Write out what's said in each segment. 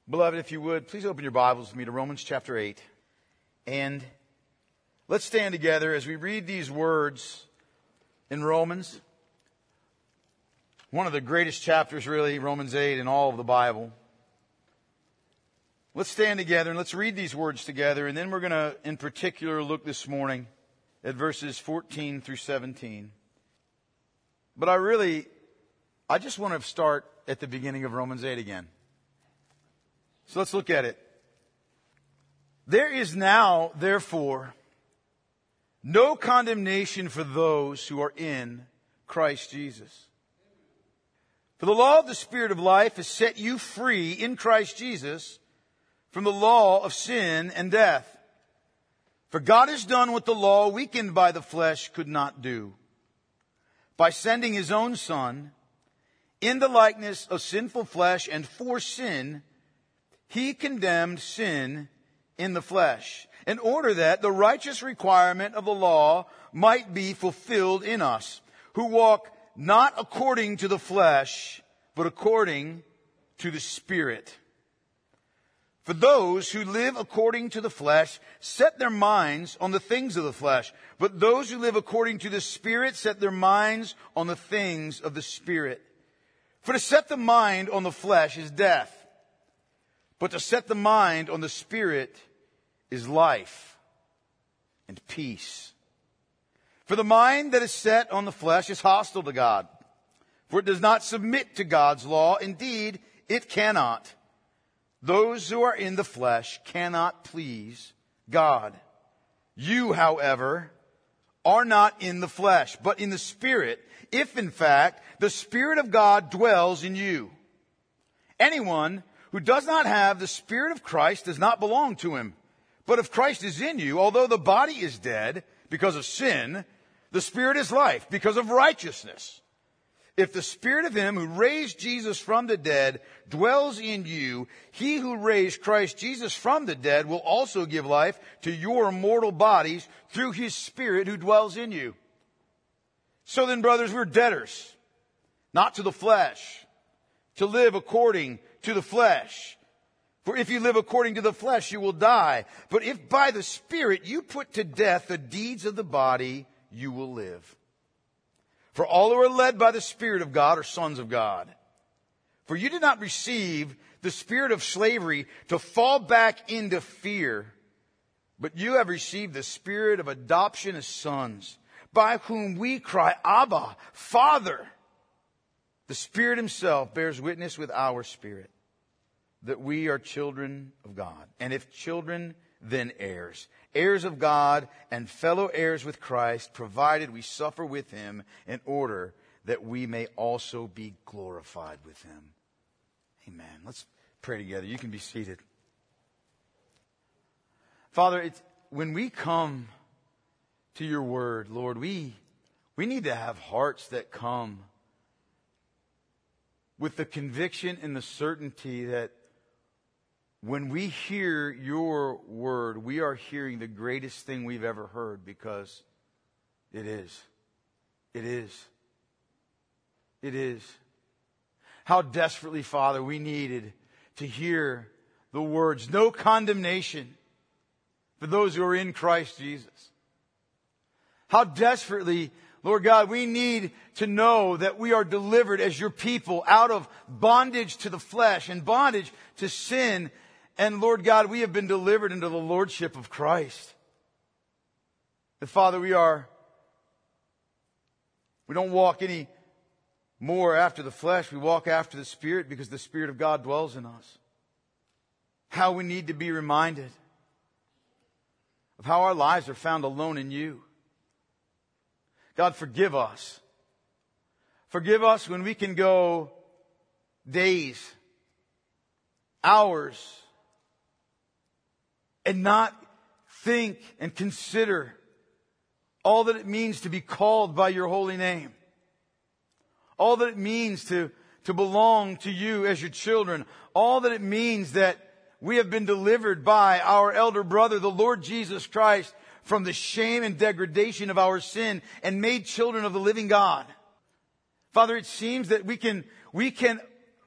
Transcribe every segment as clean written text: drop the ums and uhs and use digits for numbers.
Beloved, if you would, please open your Bibles with me to Romans chapter 8. And let's stand together as we read these words in Romans. One of the greatest chapters, really, Romans 8, in all of the Bible. Let's stand together and let's read these words together. And then we're going to, in particular, look this morning at verses 14 through 17. But I just want to start at the beginning of Romans 8 again. So let's look at it. There is now, therefore, no condemnation for those who are in Christ Jesus. For the law of the Spirit of life has set you free in Christ Jesus from the law of sin and death. For God has done what the law, weakened by the flesh, could not do. By sending His own Son, in the likeness of sinful flesh and for sin, He condemned sin in the flesh, in order that the righteous requirement of the law might be fulfilled in us, who walk not according to the flesh, but according to the Spirit. For those who live according to the flesh set their minds on the things of the flesh, but those who live according to the Spirit set their minds on the things of the Spirit. For to set the mind on the flesh is death, but to set the mind on the Spirit is life and peace. For the mind that is set on the flesh is hostile to God, for it does not submit to God's law. Indeed, it cannot. Those who are in the flesh cannot please God. You, however, are not in the flesh, but in the Spirit, if in fact the Spirit of God dwells in you. Anyone who does not have the Spirit of Christ does not belong to Him. But if Christ is in you, although the body is dead because of sin, the Spirit is life because of righteousness. If the Spirit of Him who raised Jesus from the dead dwells in you, He who raised Christ Jesus from the dead will also give life to your mortal bodies through His Spirit who dwells in you. So then, brothers, we're debtors, not to the flesh, to live according to the flesh. For if you live according to the flesh, you will die. But if by the Spirit you put to death the deeds of the body, you will live. For all who are led by the Spirit of God are sons of God. For you did not receive the spirit of slavery to fall back into fear, but you have received the Spirit of adoption as sons, by whom we cry, Abba, Father. The Spirit Himself bears witness with our spirit that we are children of God. And if children, then heirs. Heirs of God and fellow heirs with Christ, provided we suffer with Him in order that we may also be glorified with Him. Amen. Let's pray together. You can be seated. Father, when we come to Your Word, Lord, we need to have hearts that come with the conviction and the certainty that when we hear Your Word, we are hearing the greatest thing we've ever heard, because it is. It is. It is. How desperately, Father, we needed to hear the words, no condemnation for those who are in Christ Jesus. How desperately, Lord God, we need to know that we are delivered as Your people out of bondage to the flesh and bondage to sin. And Lord God, we have been delivered into the Lordship of Christ. That Father, we don't walk any more after the flesh. We walk after the Spirit, because the Spirit of God dwells in us. How we need to be reminded of how our lives are found alone in You. God, forgive us. Forgive us when we can go days, hours, and not think and consider all that it means to be called by Your holy name. All that it means to belong to You as Your children. All that it means that we have been delivered by our elder brother, the Lord Jesus Christ, from the shame and degradation of our sin and made children of the living God. Father, it seems that we can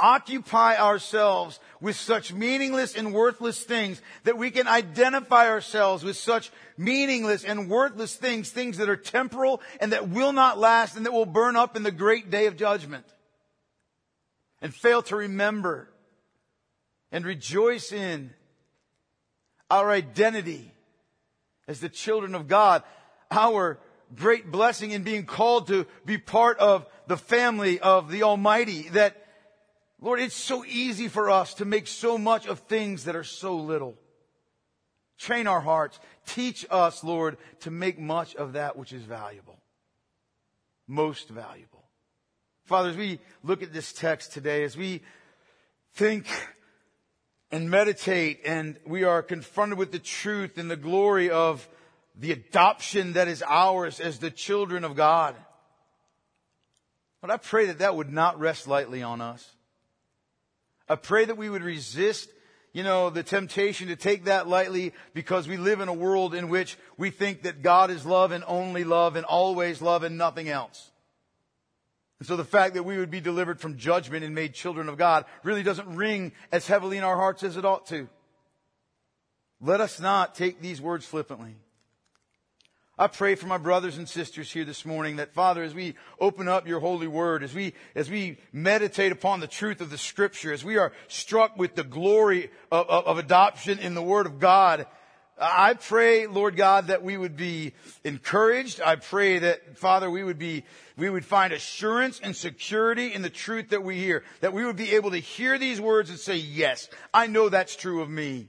occupy ourselves with such meaningless and worthless things, that we can identify ourselves with such meaningless and worthless things, things that are temporal and that will not last and that will burn up in the great day of judgment, and fail to remember and rejoice in our identity as the children of God, our great blessing in being called to be part of the family of the Almighty. That, Lord, it's so easy for us to make so much of things that are so little. Train our hearts. Teach us, Lord, to make much of that which is valuable. Most valuable. Father, as we look at this text today, as we think and meditate, and we are confronted with the truth and the glory of the adoption that is ours as the children of God. But I pray that that would not rest lightly on us. I pray that we would resist, the temptation to take that lightly, because we live in a world in which we think that God is love and only love and always love and nothing else. And so the fact that we would be delivered from judgment and made children of God really doesn't ring as heavily in our hearts as it ought to. Let us not take these words flippantly. I pray for my brothers and sisters here this morning that, Father, as we open up your holy word, as we meditate upon the truth of the Scripture, as we are struck with the glory of adoption in the Word of God, I pray, Lord God, that we would be encouraged. I pray that, Father, we would find assurance and security in the truth that we hear, that we would be able to hear these words and say, yes, I know that's true of me.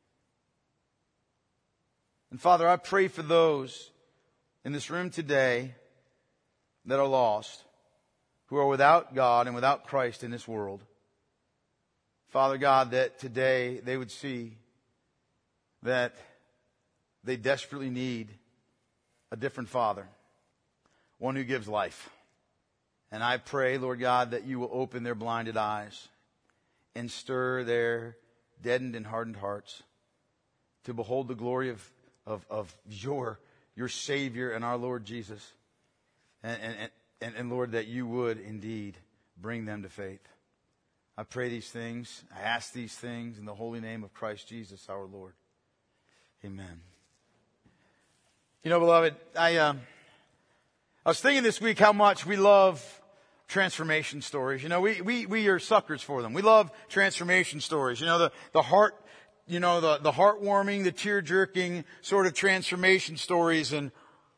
And Father, I pray for those in this room today that are lost, who are without God and without Christ in this world. Father God, that today they would see that they desperately need a different Father, one who gives life. And I pray, Lord God, that you will open their blinded eyes and stir their deadened and hardened hearts to behold the glory of your Savior and our Lord Jesus. And Lord, that you would indeed bring them to faith. I pray these things. I ask these things in the holy name of Christ Jesus, our Lord. Amen. Beloved, I was thinking this week how much we love transformation stories. We are suckers for them. We love transformation stories. The heart, the heartwarming, the tear-jerking sort of transformation stories and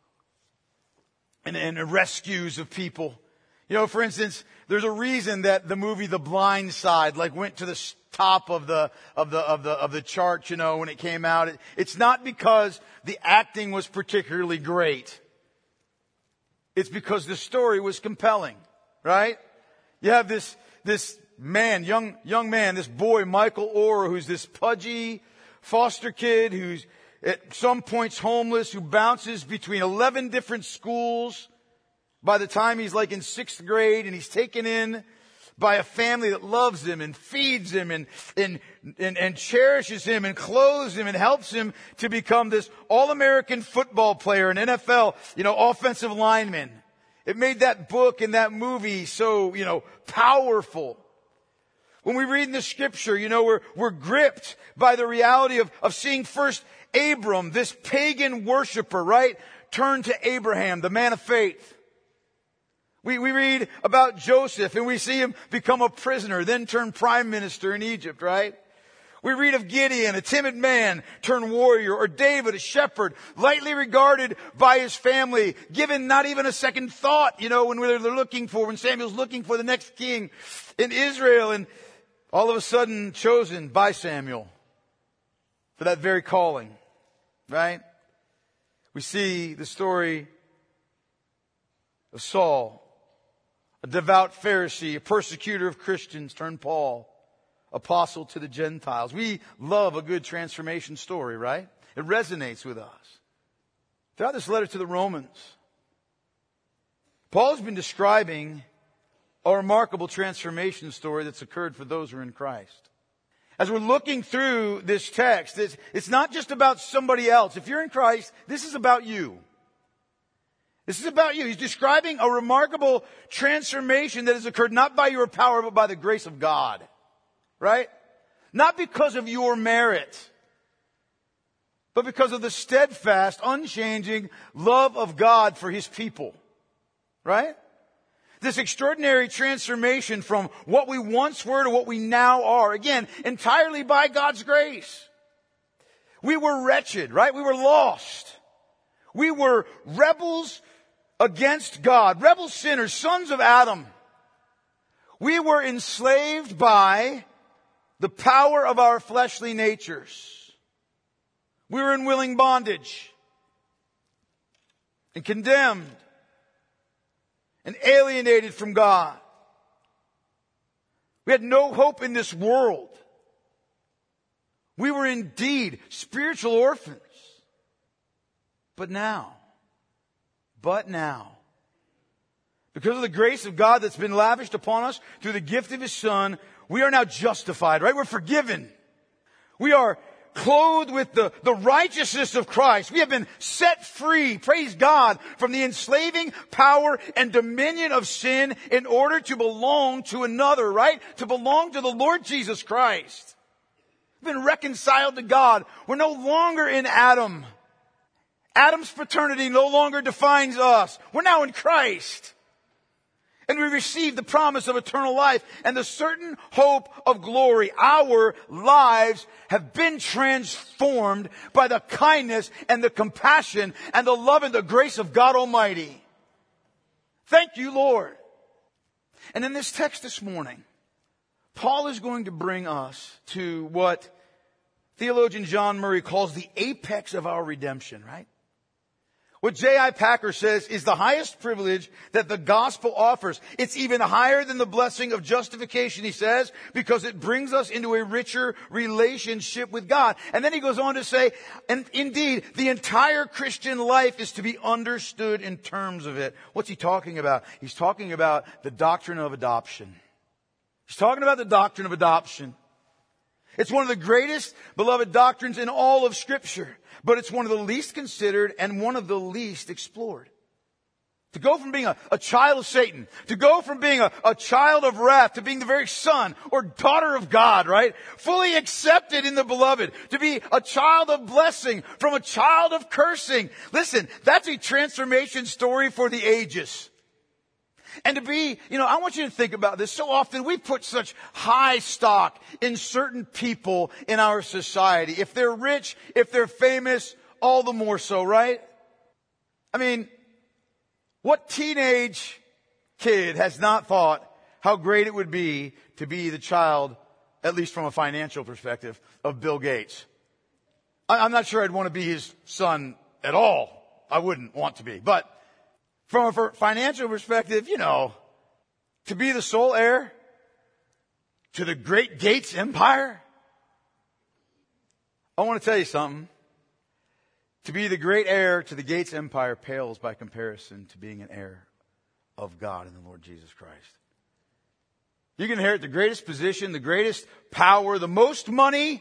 rescues of people. For instance, there's a reason that the movie The Blind Side went to the top of the chart, when it came out. It's not because the acting was particularly great. It's because the story was compelling, right? You have this man, young man, this boy, Michael Orr, who's this pudgy foster kid who's at some points homeless, who bounces between 11 different schools by the time he's in 6th grade, and he's taken in by a family that loves him and feeds him and cherishes him and clothes him and helps him to become this all-American football player, an NFL, offensive lineman. It made that book and that movie so, powerful. When we read in the Scripture, we're gripped by the reality of seeing first Abram, this pagan worshiper, right, turn to Abraham, the man of faith. We read about Joseph and we see him become a prisoner, then turn prime minister in Egypt, right? We read of Gideon, a timid man, turn warrior, or David, a shepherd, lightly regarded by his family, given not even a second thought, when Samuel's looking for the next king in Israel, and all of a sudden chosen by Samuel for that very calling, right? We see the story of Saul, a devout Pharisee, a persecutor of Christians, turned Paul, apostle to the Gentiles. We love a good transformation story, right? It resonates with us. Throughout this letter to the Romans, Paul's been describing a remarkable transformation story that's occurred for those who are in Christ. As we're looking through this text, it's not just about somebody else. If you're in Christ, this is about you. This is about you. He's describing a remarkable transformation that has occurred not by your power, but by the grace of God. Right? Not because of your merit, but because of the steadfast, unchanging love of God for His people. Right? This extraordinary transformation from what we once were to what we now are. Again, entirely by God's grace. We were wretched, right? We were lost. We were rebels against God, rebel sinners, sons of Adam. We were enslaved by the power of our fleshly natures. We were in willing bondage and condemned and alienated from God. We had no hope in this world. We were indeed spiritual orphans. But now, because of the grace of God that's been lavished upon us through the gift of His Son, we are now justified, right? We're forgiven. We are clothed with the righteousness of Christ. We have been set free, praise God, from the enslaving power and dominion of sin in order to belong to another, right? To belong to the Lord Jesus Christ. We've been reconciled to God. We're no longer in Adam. Adam's paternity no longer defines us. We're now in Christ. And we receive the promise of eternal life and the certain hope of glory. Our lives have been transformed by the kindness and the compassion and the love and the grace of God Almighty. Thank you, Lord. And in this text this morning, Paul is going to bring us to what theologian John Murray calls the apex of our redemption, right? What J.I. Packer says is the highest privilege that the gospel offers. It's even higher than the blessing of justification, he says, because it brings us into a richer relationship with God. And then he goes on to say, and indeed, the entire Christian life is to be understood in terms of it. What's he talking about? He's talking about the doctrine of adoption. He's talking about the doctrine of adoption. It's one of the greatest, beloved doctrines in all of Scripture. But it's one of the least considered and one of the least explored. To go from being a child of Satan, to go from being a child of wrath, to being the very son or daughter of God, right? Fully accepted in the beloved. To be a child of blessing from a child of cursing. Listen, that's a transformation story for the ages. And to be, I want you to think about this. So often we put such high stock in certain people in our society. If they're rich, if they're famous, all the more so, right? I mean, what teenage kid has not thought how great it would be to be the child, at least from a financial perspective, of Bill Gates? I'm not sure I'd want to be his son at all. I wouldn't want to be. But from a financial perspective, to be the sole heir to the great Gates empire. I want to tell you something. To be the great heir to the Gates empire pales by comparison to being an heir of God in the Lord Jesus Christ. You can inherit the greatest position, the greatest power, the most money,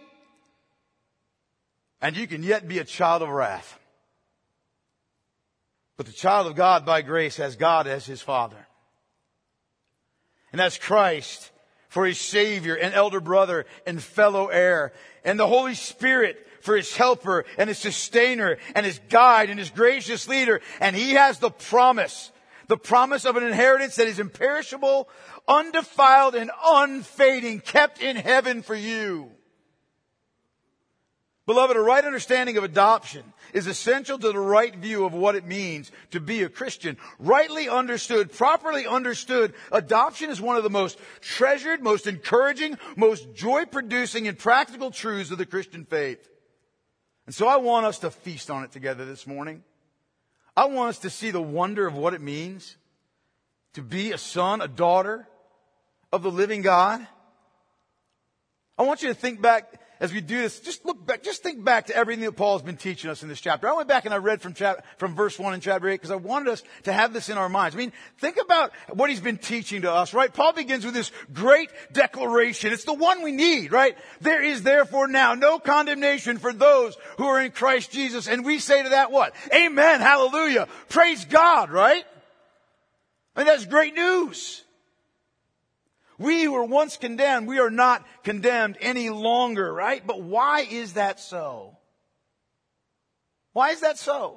and you can yet be a child of wrath. But the child of God by grace has God as his Father. And that's Christ for his Savior and elder brother and fellow heir. And the Holy Spirit for his helper and his sustainer and his guide and his gracious leader. And he has the promise of an inheritance that is imperishable, undefiled, and unfading, kept in heaven for you. Beloved, a right understanding of adoption is essential to the right view of what it means to be a Christian. Rightly understood, properly understood, adoption is one of the most treasured, most encouraging, most joy-producing and practical truths of the Christian faith. And so I want us to feast on it together this morning. I want us to see the wonder of what it means to be a son, a daughter of the living God. I want you to think back as we do this. Just look back. Just think back to everything that Paul's been teaching us in this chapter. I went back and I read from verse 1 in chapter 8 because I wanted us to have this in our minds. I mean, think about what he's been teaching to us, right? Paul begins with this great declaration. It's the one we need, right? There is therefore now no condemnation for those who are in Christ Jesus. And we say to that what? Amen. Hallelujah. Praise God, right? I mean, that's great news. We who were once condemned, we are not condemned any longer, right? But why is that so? Why is that so?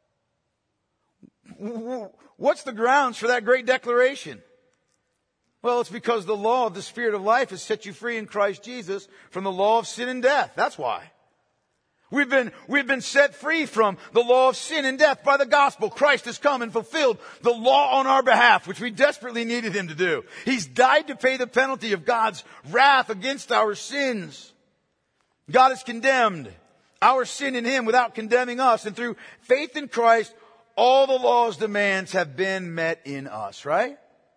What's the grounds for that great declaration? Well, it's because the law of the Spirit of life has set you free in Christ Jesus from the law of sin and death. That's why. We've been set free from the law of sin and death by the gospel. Christ has come and fulfilled the law on our behalf, which we desperately needed him to do. He's died to pay the penalty of God's wrath against our sins. God has condemned our sin in him without condemning us. And through faith in Christ, all the law's demands have been met in us, right?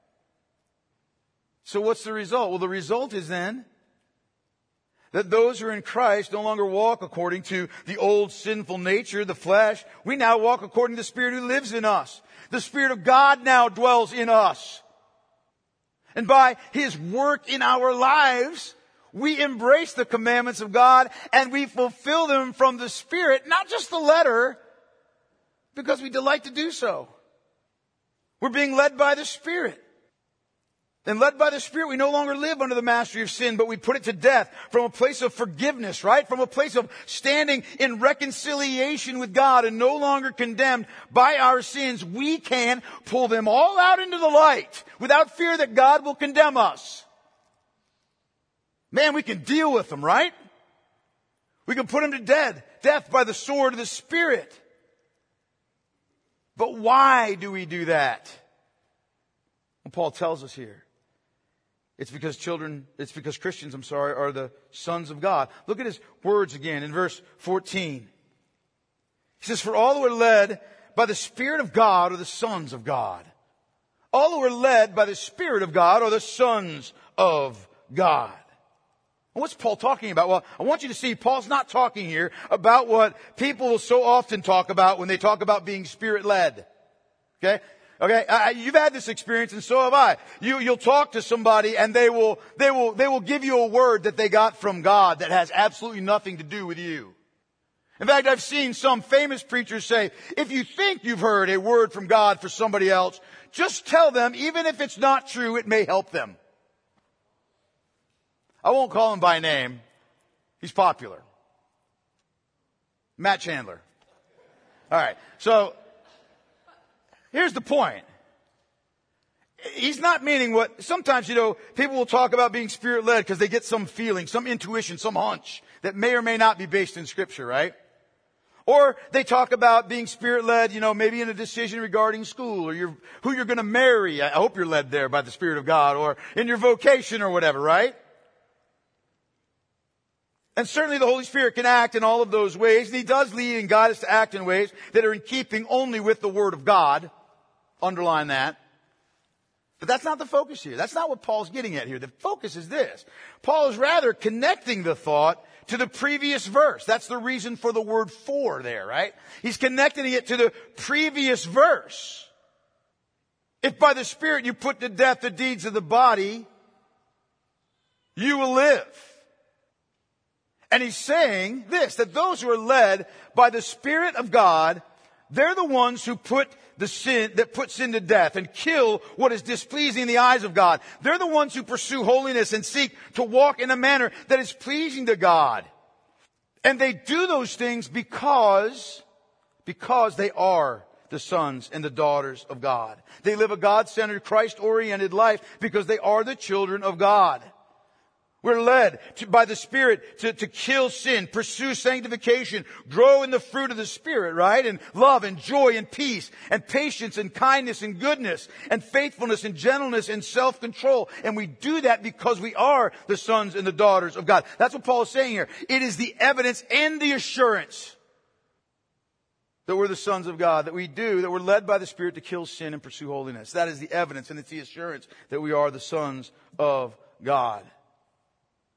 So what's the result? Well, the result is then that those who are in Christ no longer walk according to the old sinful nature, the flesh. We now walk according to the Spirit who lives in us. The Spirit of God now dwells in us. And by his work in our lives, we embrace the commandments of God and we fulfill them from the Spirit, not just the letter, because we delight to do so. We're being led by the Spirit. And led by the Spirit, we no longer live under the mastery of sin, but we put it to death from a place of forgiveness, right? From a place of standing in reconciliation with God and no longer condemned by our sins. We can pull them all out into the light without fear that God will condemn us. Man, we can deal with them, right? We can put them to death by the sword of the Spirit. But why do we do that? Well, Paul tells us here. It's because Christians, are the sons of God. Look at his words again in verse 14. He says, for all who are led by the Spirit of God are the sons of God. All who are led by the Spirit of God are the sons of God. And what's Paul talking about? Well, I want you to see Paul's not talking here about what people will so often talk about when they talk about being Spirit-led. Okay? You've had this experience and so have I. You'll talk to somebody and they will give you a word that they got from God that has absolutely nothing to do with you. In fact, I've seen some famous preachers say, if you think you've heard a word from God for somebody else, just tell them, even if it's not true, it may help them. I won't call him by name. He's popular. Matt Chandler. All right. So, here's the point. He's not meaning what, sometimes, people will talk about being Spirit-led because they get some feeling, some intuition, some hunch that may or may not be based in Scripture, right? Or they talk about being Spirit-led, maybe in a decision regarding school or who you're going to marry. I hope you're led there by the Spirit of God, or in your vocation or whatever, right? And certainly the Holy Spirit can act in all of those ways, and he does lead and guide us to act in ways that are in keeping only with the Word of God. Underline that. But that's not the focus here. That's not what Paul's getting at here. The focus is this. Paul is rather connecting the thought to the previous verse. That's the reason for the word for there, right? He's connecting it to the previous verse. If by the Spirit you put to death the deeds of the body, you will live. And he's saying this, that those who are led by the Spirit of God, they're the ones who put sin to death and kill what is displeasing in the eyes of God. They're the ones who pursue holiness and seek to walk in a manner that is pleasing to God. And they do those things because they are the sons and the daughters of God. They live a God-centered, Christ-oriented life because they are the children of God. We're led by the Spirit to kill sin, pursue sanctification, grow in the fruit of the Spirit, right? And love and joy and peace and patience and kindness and goodness and faithfulness and gentleness and self-control. And we do that because we are the sons and the daughters of God. That's what Paul is saying here. It is the evidence and the assurance that we're the sons of God, that we're led by the Spirit to kill sin and pursue holiness. That is the evidence and it's the assurance that we are the sons of God.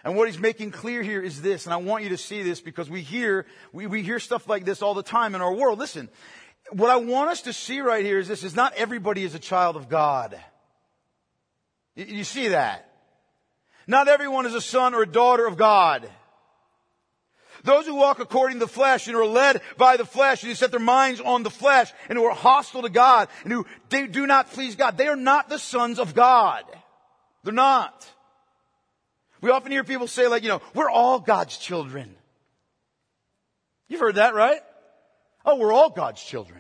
And what he's making clear here is this, and I want you to see this because we hear stuff like this all the time in our world. Listen, what I want us to see right here is this, is not everybody is a child of God. You see that? Not everyone is a son or a daughter of God. Those who walk according to the flesh and who are led by the flesh and who set their minds on the flesh and who are hostile to God and who do not please God, they are not the sons of God. They're not. We often hear people say like, we're all God's children. You've heard that, right? Oh, we're all God's children.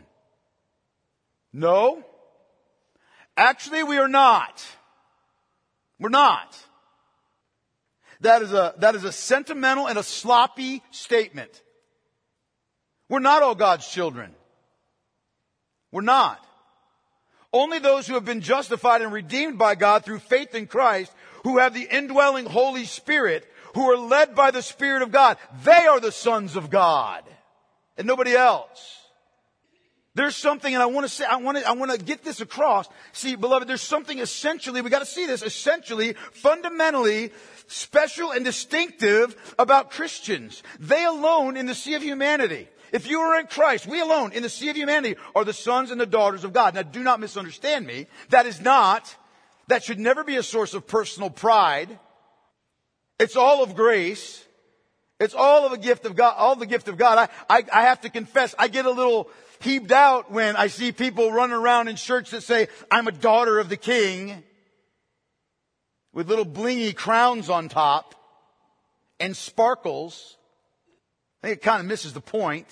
No. Actually, we are not. We're not. That is a sentimental and a sloppy statement. We're not all God's children. We're not. Only those who have been justified and redeemed by God through faith in Christ, who have the indwelling Holy Spirit, who are led by the Spirit of God, they are the sons of God, and nobody else. There's something, and I want to get this across. See, beloved, there's something essentially, we got to see this, essentially, fundamentally special and distinctive about Christians. They alone in the sea of humanity, if you are in Christ, we alone in the sea of humanity are the sons and the daughters of God. Now, do not misunderstand me. That should never be a source of personal pride. It's all of grace. It's all of a gift of God, all the gift of God. I have to confess, I get a little heaved out when I see people running around in church that say, I'm a daughter of the King, with little blingy crowns on top and sparkles. I think it kind of misses the point.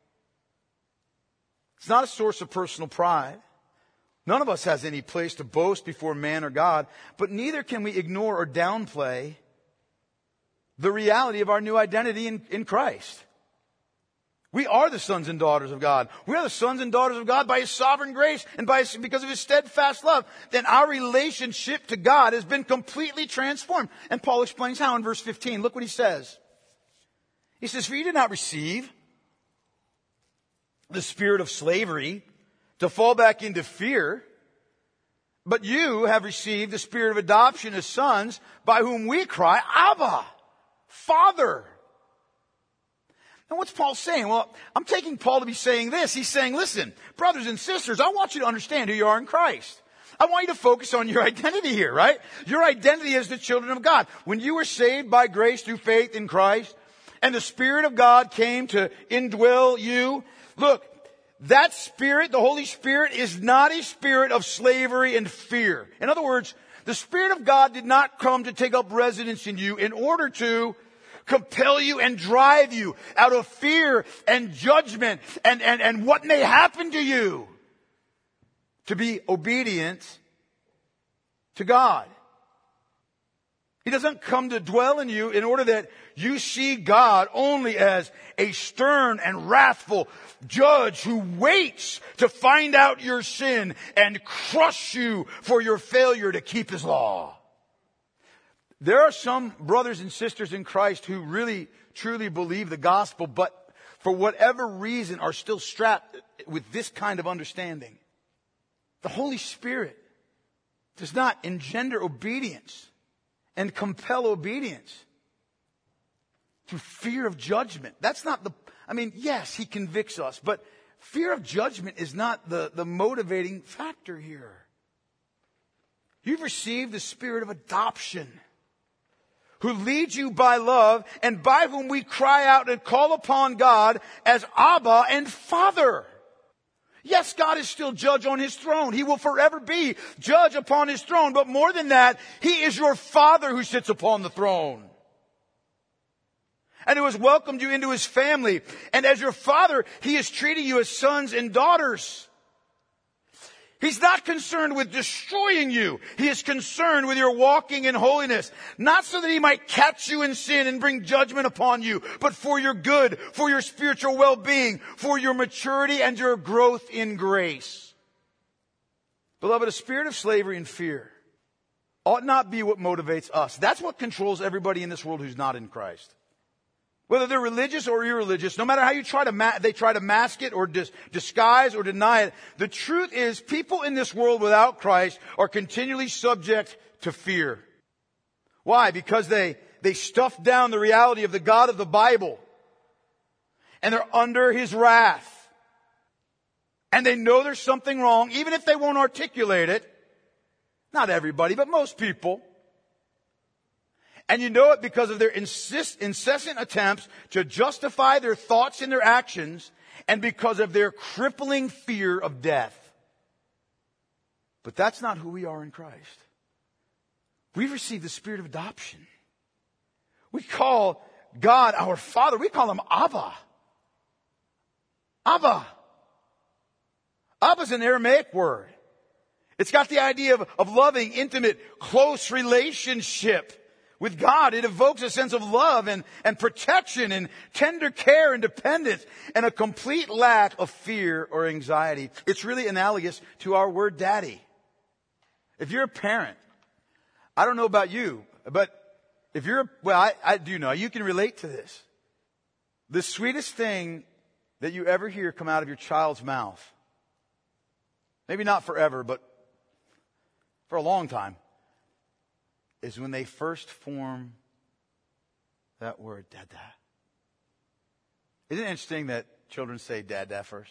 It's not a source of personal pride. None of us has any place to boast before man or God, but neither can we ignore or downplay the reality of our new identity in Christ. We are the sons and daughters of God. We are the sons and daughters of God by His sovereign grace and because of His steadfast love. Then our relationship to God has been completely transformed. And Paul explains how in verse 15. Look what he says. He says, for you did not receive the spirit of slavery to fall back into fear, but you have received the spirit of adoption as sons, by whom we cry, Abba, Father. Now what's Paul saying? Well, I'm taking Paul to be saying this. He's saying, listen, brothers and sisters, I want you to understand who you are in Christ. I want you to focus on your identity here, right? Your identity as the children of God. When you were saved by grace through faith in Christ, and the Spirit of God came to indwell you, look, that Spirit, the Holy Spirit, is not a spirit of slavery and fear. In other words, the Spirit of God did not come to take up residence in you in order to compel you and drive you out of fear and judgment and what may happen to you, to be obedient to God. He doesn't come to dwell in you in order that you see God only as a stern and wrathful judge who waits to find out your sin and crush you for your failure to keep His law. There are some brothers and sisters in Christ who really, truly believe the gospel, but for whatever reason are still strapped with this kind of understanding. The Holy Spirit does not engender obedience and compel obedience through fear of judgment. That's not yes, He convicts us, but fear of judgment is not the motivating factor here. You've received the spirit of adoption, who leads you by love and by whom we cry out and call upon God as Abba and Father. Yes, God is still judge on His throne. He will forever be judge upon His throne. But more than that, He is your Father who sits upon the throne, and who has welcomed you into His family. And as your Father, He is treating you as sons and daughters. He's not concerned with destroying you. He is concerned with your walking in holiness. Not so that He might catch you in sin and bring judgment upon you, but for your good, for your spiritual well-being, for your maturity and your growth in grace. Beloved, a spirit of slavery and fear ought not be what motivates us. That's what controls everybody in this world who's not in Christ. Whether they're religious or irreligious, no matter how you they try to mask it or disguise or deny it. The truth is, people in this world without Christ are continually subject to fear. Why? Because they They stuffed down the reality of the God of the Bible. And they're under His wrath. And they know there's something wrong, even if they won't articulate it. Not everybody, but most people. And you know it because of their incessant attempts to justify their thoughts and their actions, and because of their crippling fear of death. But that's not who we are in Christ. We've received the spirit of adoption. We call God our Father. We call Him Abba. Abba. Abba is an Aramaic word. It's got the idea of loving, intimate, close relationship with God. It evokes a sense of love and protection and tender care and dependence and a complete lack of fear or anxiety. It's really analogous to our word daddy. If you're a parent, I don't know about you, but if you're, I do know, you can relate to this. The sweetest thing that you ever hear come out of your child's mouth, maybe not forever, but for a long time, is when they first form that word, dada. Isn't it interesting that children say dada first?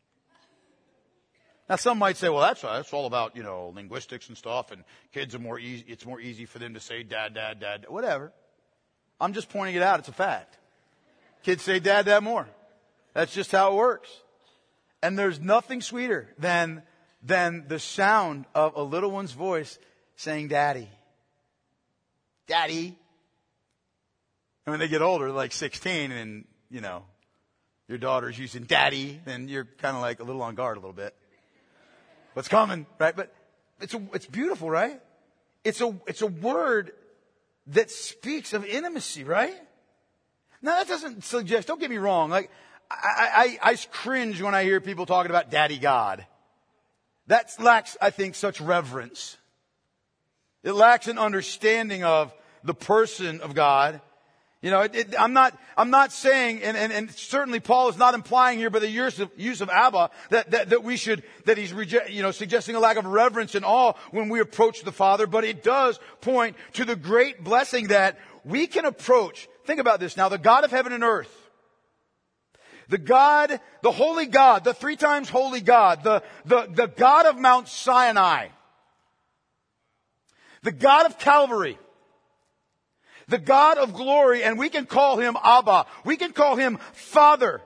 Now some might say, well, that's all about, linguistics and stuff, and kids are more easy, it's more easy for them to say dad, whatever. I'm just pointing it out, it's a fact. Kids say dad more. That's just how it works. And there's nothing sweeter than the sound of a little one's voice saying daddy. Daddy. And when they get older, like 16, and, your daughter's using daddy, then you're kind of like a little on guard a little bit. What's coming, right? But it's beautiful, right? It's a word that speaks of intimacy, right? Now that doesn't suggest, don't get me wrong, like, I cringe when I hear people talking about Daddy God. That lacks, I think, such reverence. It lacks an understanding of the person of God. I'm not saying, and certainly Paul is not implying here by the use of Abba that he's suggesting a lack of reverence and awe when we approach the Father, but it does point to the great blessing that we can approach. Think about this now, the God of heaven and earth. The holy God, the 3 times holy God, the God of Mount Sinai, the God of Calvary, the God of glory, and we can call Him Abba. We can call Him Father.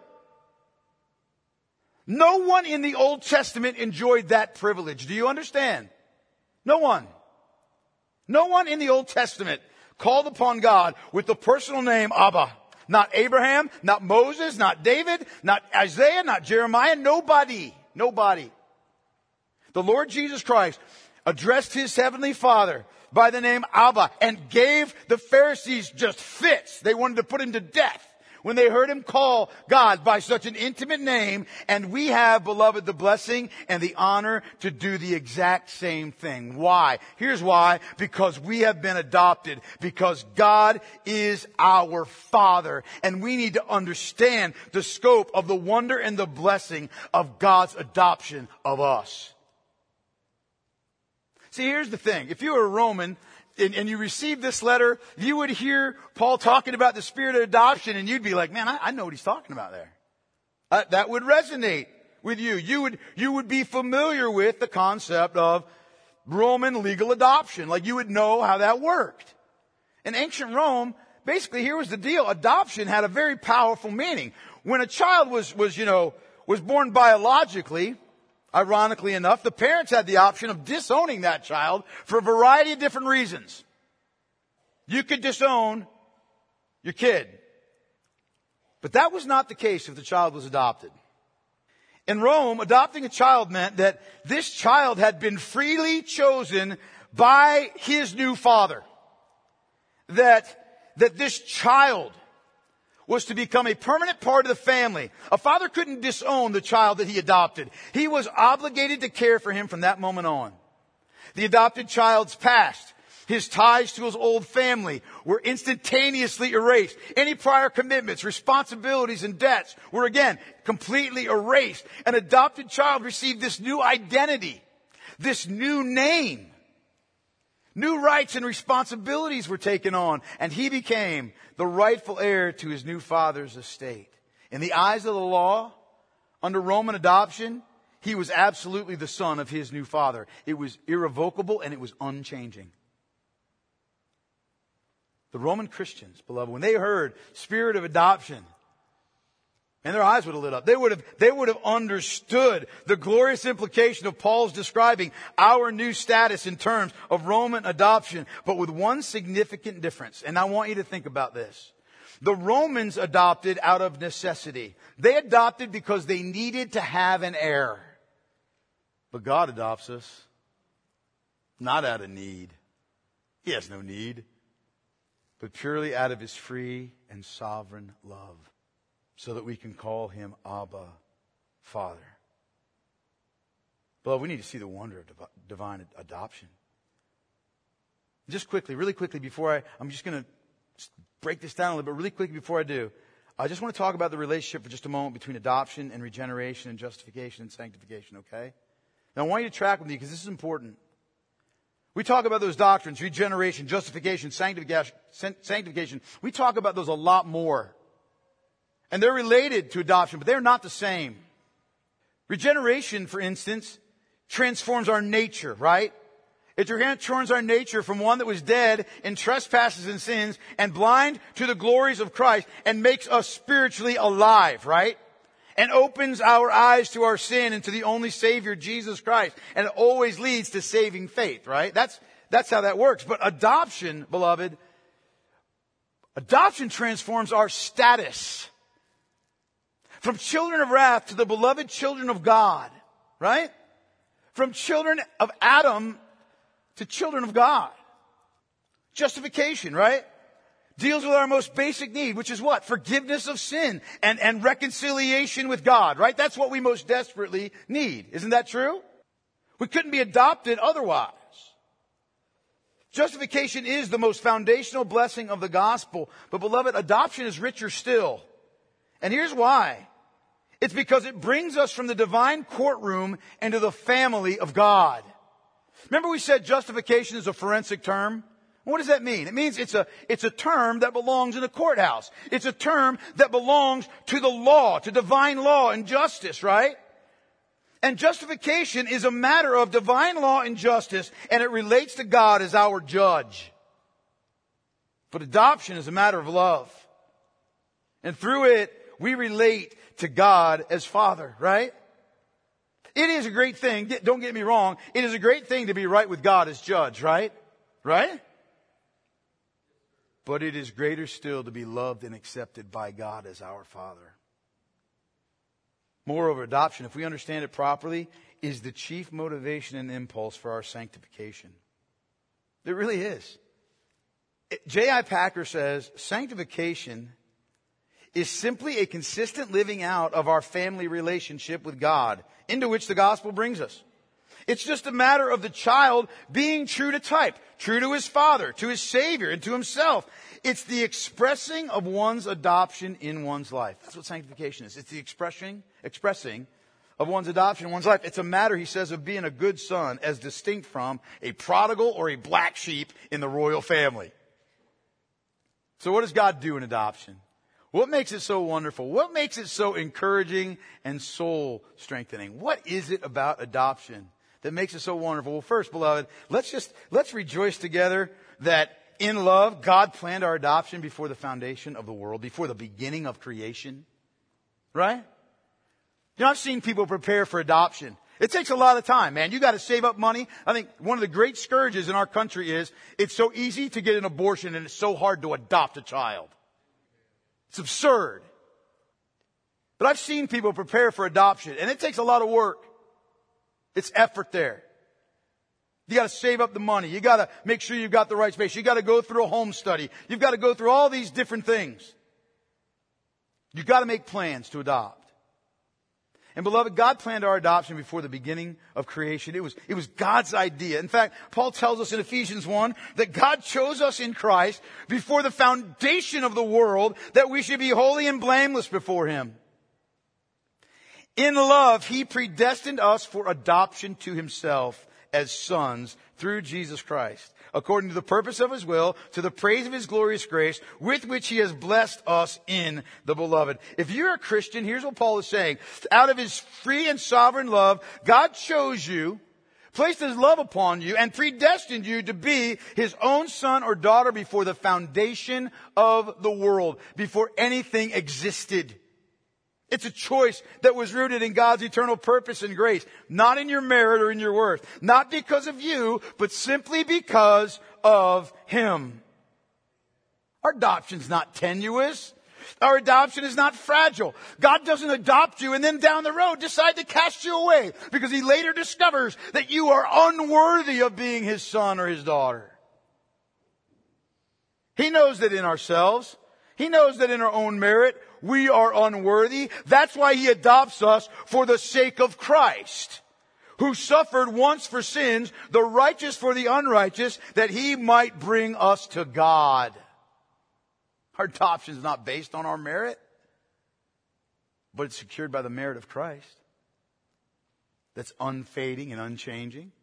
No one in the Old Testament enjoyed that privilege. Do you understand? No one. No one in the Old Testament called upon God with the personal name Abba. Not Abraham, not Moses, not David, not Isaiah, not Jeremiah, nobody. Nobody. The Lord Jesus Christ addressed His heavenly Father by the name Abba and gave the Pharisees just fits. They wanted to put Him to death when they heard Him call God by such an intimate name. And we have, beloved, the blessing and the honor to do the exact same thing. Why? Here's why. Because we have been adopted. Because God is our Father. And we need to understand the scope of the wonder and the blessing of God's adoption of us. See, here's the thing. If you were a Roman and you received this letter, you would hear Paul talking about the spirit of adoption, and you'd be like, man, I know what he's talking about there. That would resonate with you. You would be familiar with the concept of Roman legal adoption. Like you would know how that worked. In ancient Rome, basically here was the deal. Adoption had a very powerful meaning. When a child was born biologically, ironically enough, the parents had the option of disowning that child for a variety of different reasons. You could disown your kid. But that was not the case if the child was adopted. In Rome, adopting a child meant that this child had been freely chosen by his new father. That this child was to become a permanent part of the family. A father couldn't disown the child that he adopted. He was obligated to care for him from that moment on. The adopted child's past, his ties to his old family, were instantaneously erased. Any prior commitments, responsibilities, and debts were again completely erased. An adopted child received this new identity, this new name. New rights and responsibilities were taken on, and he became the rightful heir to his new father's estate. In the eyes of the law, under Roman adoption, he was absolutely the son of his new father. It was irrevocable and it was unchanging. The Roman Christians, beloved, when they heard spirit of adoption, and their eyes would have lit up. They would have understood the glorious implication of Paul's describing our new status in terms of Roman adoption, but with one significant difference. And I want you to think about this. The Romans adopted out of necessity. They adopted because they needed to have an heir. But God adopts us not out of need. He has no need, but purely out of His free and sovereign love, so that we can call Him Abba, Father. Beloved, we need to see the wonder of divine adoption. Just quickly, really quickly, I'm just going to break this down a little bit, really quickly before I do. I just want to talk about the relationship for just a moment between adoption and regeneration and justification and sanctification, okay? Now I want you to track with me because this is important. We talk about those doctrines, regeneration, justification, sanctification. We talk about those a lot more. And they're related to adoption, but they're not the same. Regeneration, for instance, transforms our nature, right? It transforms our nature from one that was dead in trespasses and sins and blind to the glories of Christ and makes us spiritually alive, right? And opens our eyes to our sin and to the only Savior, Jesus Christ. And it always leads to saving faith, right? That's how that works. But adoption, beloved, adoption transforms our status. From children of wrath to the beloved children of God, right? From children of Adam to children of God. Justification, right? Deals with our most basic need, which is what? Forgiveness of sin and reconciliation with God, right? That's what we most desperately need. Isn't that true? We couldn't be adopted otherwise. Justification is the most foundational blessing of the gospel. But beloved, adoption is richer still. And here's why. It's because it brings us from the divine courtroom into the family of God. Remember we said justification is a forensic term? What does that mean? It means it's a term that belongs in a courthouse. It's a term that belongs to the law, to divine law and justice, right? And justification is a matter of divine law and justice, and it relates to God as our judge. But adoption is a matter of love. And through it, we relate to God as Father, right? It is a great thing, don't get me wrong, it is a great thing to be right with God as judge, right? Right? But it is greater still to be loved and accepted by God as our Father. Moreover, adoption, if we understand it properly, is the chief motivation and impulse for our sanctification. It really is. J.I. Packer says, sanctification is simply a consistent living out of our family relationship with God, into which the gospel brings us. It's just a matter of the child being true to type, true to his father, to his Savior, and to himself. It's the expressing of one's adoption in one's life. That's what sanctification is. It's the expressing of one's adoption in one's life. It's a matter, he says, of being a good son as distinct from a prodigal or a black sheep in the royal family. So what does God do in adoption? What makes it so wonderful? What makes it so encouraging and soul strengthening? What is it about adoption that makes it so wonderful? Well, first, beloved, let's rejoice together that in love, God planned our adoption before the foundation of the world, before the beginning of creation. Right? You know, I've seen people prepare for adoption. It takes a lot of time, man. You got to save up money. I think one of the great scourges in our country is it's so easy to get an abortion and it's so hard to adopt a child. It's absurd. But I've seen people prepare for adoption, and it takes a lot of work. It's effort there. You got to save up the money. You got to make sure you've got the right space. You got to go through a home study. You've got to go through all these different things. You've got to make plans to adopt. And beloved, God planned our adoption before the beginning of creation. It was God's idea. In fact, Paul tells us in Ephesians 1 that God chose us in Christ before the foundation of the world that we should be holy and blameless before Him. In love, He predestined us for adoption to Himself as sons through Jesus Christ, according to the purpose of His will, to the praise of His glorious grace, with which He has blessed us in the Beloved. If you're a Christian, here's what Paul is saying. Out of His free and sovereign love, God chose you, placed His love upon you, and predestined you to be His own son or daughter before the foundation of the world, before anything existed. It's a choice that was rooted in God's eternal purpose and grace, not in your merit or in your worth, not because of you, but simply because of Him. Our adoption's not tenuous. Our adoption is not fragile. God doesn't adopt you and then down the road decide to cast you away because He later discovers that you are unworthy of being His son or His daughter. He knows that in ourselves, He knows that in our own merit, we are unworthy. That's why He adopts us for the sake of Christ, who suffered once for sins, the righteous for the unrighteous, that He might bring us to God. Our adoption is not based on our merit, but it's secured by the merit of Christ. That's unfading and unchanging.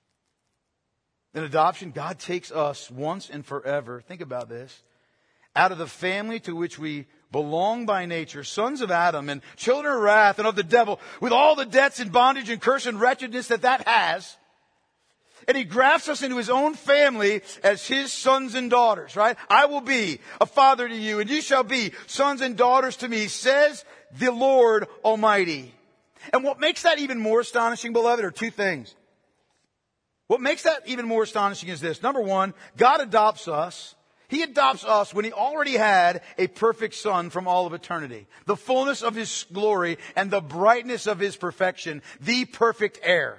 In adoption, God takes us once and forever, think about this, out of the family to which we belong by nature, sons of Adam and children of wrath and of the devil, with all the debts and bondage and curse and wretchedness that has. And He grafts us into His own family as His sons and daughters, right? I will be a father to you, and you shall be sons and daughters to me, says the Lord Almighty. And what makes that even more astonishing, beloved, are two things. What makes that even more astonishing is this. Number one, God adopts us. He adopts us when He already had a perfect Son from all of eternity. The fullness of His glory and the brightness of His perfection. The perfect heir.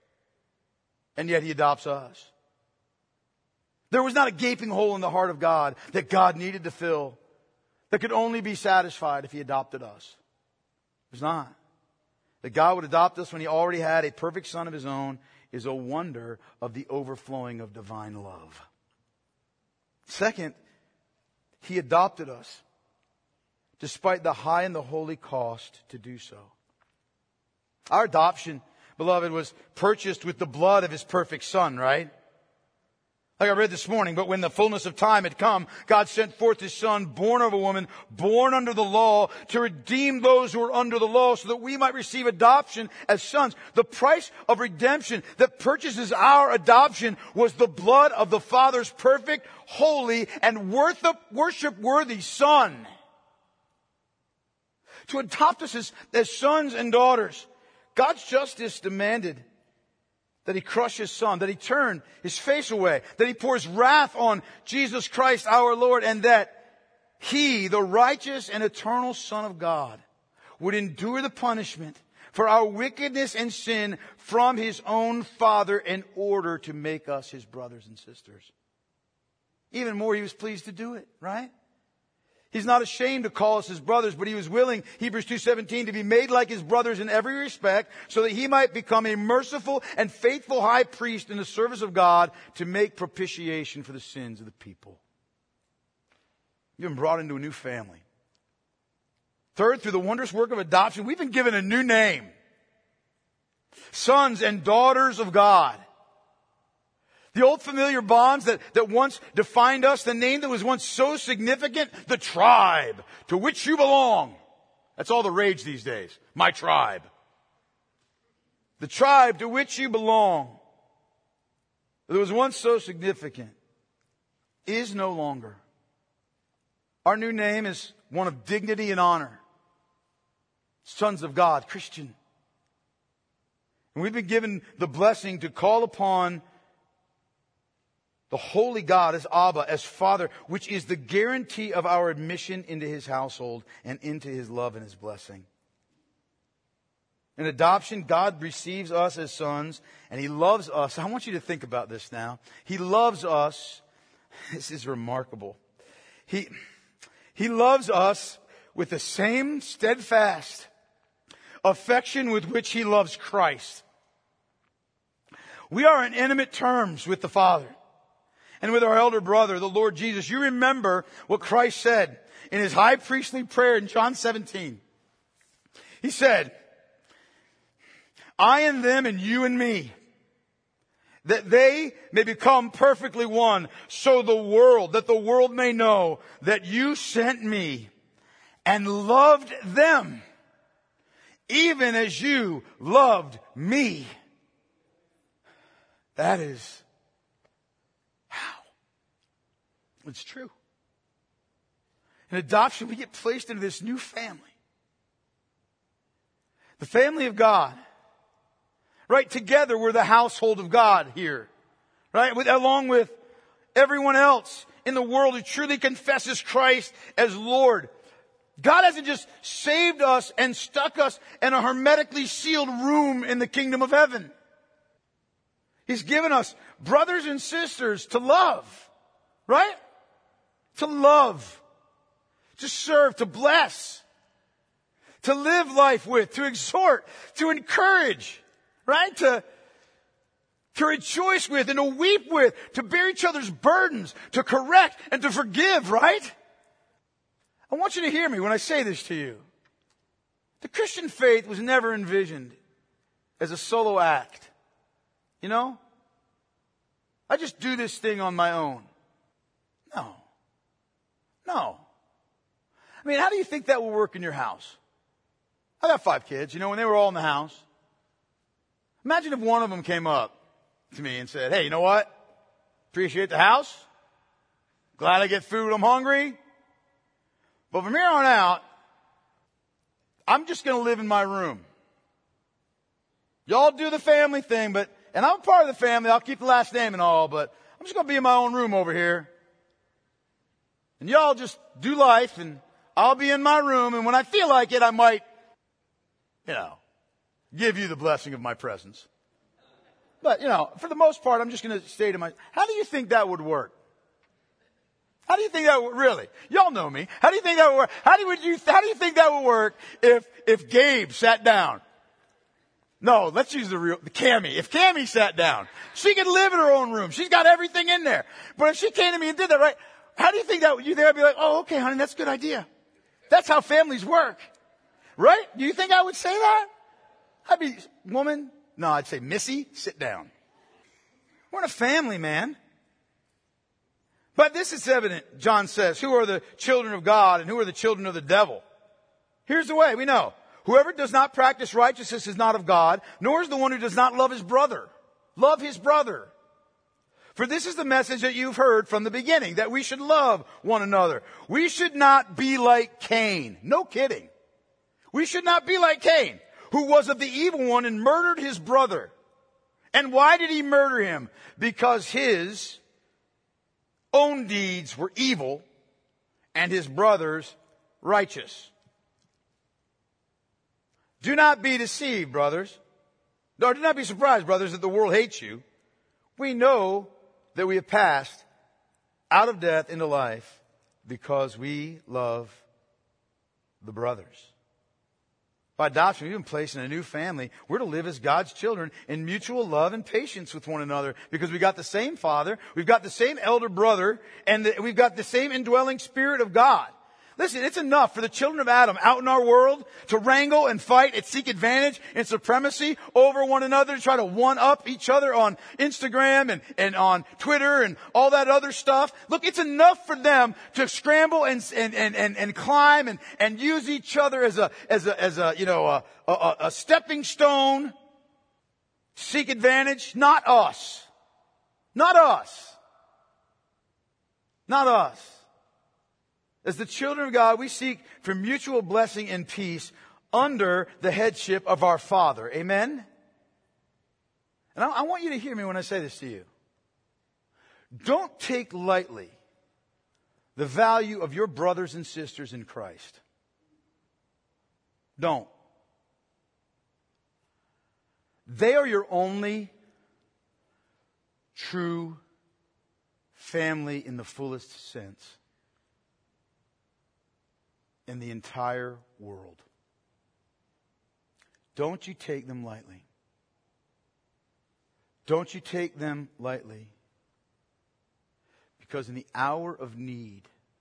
And yet He adopts us. There was not a gaping hole in the heart of God that God needed to fill that could only be satisfied if He adopted us. There's not. That God would adopt us when He already had a perfect Son of His own is a wonder of the overflowing of divine love. Second, He adopted us despite the high and the holy cost to do so. Our adoption, beloved, was purchased with the blood of His perfect Son, right? Like I read this morning, but when the fullness of time had come, God sent forth His Son, born of a woman, born under the law, to redeem those who were under the law so that we might receive adoption as sons. The price of redemption that purchases our adoption was the blood of the Father's perfect, holy, and worship-worthy Son. To adopt us as sons and daughters, God's justice demanded that He crush His Son, that He turn His face away, that He pours wrath on Jesus Christ our Lord, and that He, the righteous and eternal Son of God, would endure the punishment for our wickedness and sin from His own Father in order to make us His brothers and sisters. Even more, He was pleased to do it, right? He's not ashamed to call us His brothers, but He was willing, Hebrews 2:17, to be made like His brothers in every respect, so that He might become a merciful and faithful high priest in the service of God to make propitiation for the sins of the people. You've been brought into a new family. Third, through the wondrous work of adoption, we've been given a new name. Sons and daughters of God. The old familiar bonds that once defined us, the name that was once so significant, the tribe to which you belong. That's all the rage these days. My tribe. The tribe to which you belong, that was once so significant, is no longer. Our new name is one of dignity and honor. Sons of God, Christian. And we've been given the blessing to call upon the holy God as Abba, as Father, which is the guarantee of our admission into His household and into His love and His blessing. In adoption, God receives us as sons, and He loves us. I want you to think about this now. He loves us. This is remarkable. He loves us with the same steadfast affection with which He loves Christ. We are on intimate terms with the Father and with our elder brother, the Lord Jesus. You remember what Christ said in His high priestly prayer in John 17. He said, I and them and you and me, that they may become perfectly one, that the world may know that you sent me and loved them, even as you loved me. That is how. It's true. In adoption, we get placed into this new family. The family of God. Right? Together, we're the household of God here. Right? Along with everyone else in the world who truly confesses Christ as Lord. God hasn't just saved us and stuck us in a hermetically sealed room in the kingdom of heaven. He's given us brothers and sisters to love. Right? To love. To serve. To bless. To live life with. To exhort. To encourage. Right? To rejoice with and to weep with. To bear each other's burdens. To correct and to forgive. Right? I want you to hear me when I say this to you. The Christian faith was never envisioned as a solo act. You know? I just do this thing on my own. No. I mean, how do you think that will work in your house? I got 5 kids, when they were all in the house. Imagine if one of them came up to me and said, hey, you know what? Appreciate the house. Glad I get food when I'm hungry. But from here on out, I'm just going to live in my room. Y'all do the family thing, and I'm part of the family. I'll keep the last name and all, but I'm just going to be in my own room over here. And y'all just do life, and I'll be in my room, and when I feel like it, I might, give you the blessing of my presence. But, for the most part, I'm just going to stay to how do you think that would work? How do you think that would, really? Y'all know me. How do you think that would work? How do you think that would work if Gabe sat down? No, let's use the Cammie. If Cammie sat down, she could live in her own room. She's got everything in there. But if she came to me and did that, right? How do you think that you there? I'd be like, oh, okay, honey, that's a good idea. That's how families work. Right? Do you think I would say that? I'd be, woman, no, I'd say, Missy, sit down. We're in a family, man. But this is evident, John says, who are the children of God and who are the children of the devil? Here's the way, we know. Whoever does not practice righteousness is not of God, nor is the one who does not love his brother. Love his brother. For this is the message that you've heard from the beginning, that we should love one another. We should not be like Cain. No kidding. We should not be like Cain, who was of the evil one and murdered his brother. And why did he murder him? Because his own deeds were evil and his brother's righteous. Do not be deceived, brothers. No, do not be surprised, brothers, that the world hates you. We know that we have passed out of death into life because we love the brothers. By adoption, we've been placed in a new family. We're to live as God's children in mutual love and patience with one another because we got the same Father, we've got the same elder brother, and we've got the same indwelling Spirit of God. Listen, it's enough for the children of Adam out in our world to wrangle and fight and seek advantage and supremacy over one another, to try to one-up each other on Instagram and on Twitter and all that other stuff. Look, it's enough for them to scramble and climb and use each other as a stepping stone, seek advantage. Not us. Not us. Not us. As the children of God, we seek for mutual blessing and peace under the headship of our Father. Amen? And I want you to hear me when I say this to you. Don't take lightly the value of your brothers and sisters in Christ. Don't. They are your only true family in the fullest sense in the entire world. Don't you take them lightly. Don't you take them lightly. Because in the hour of need,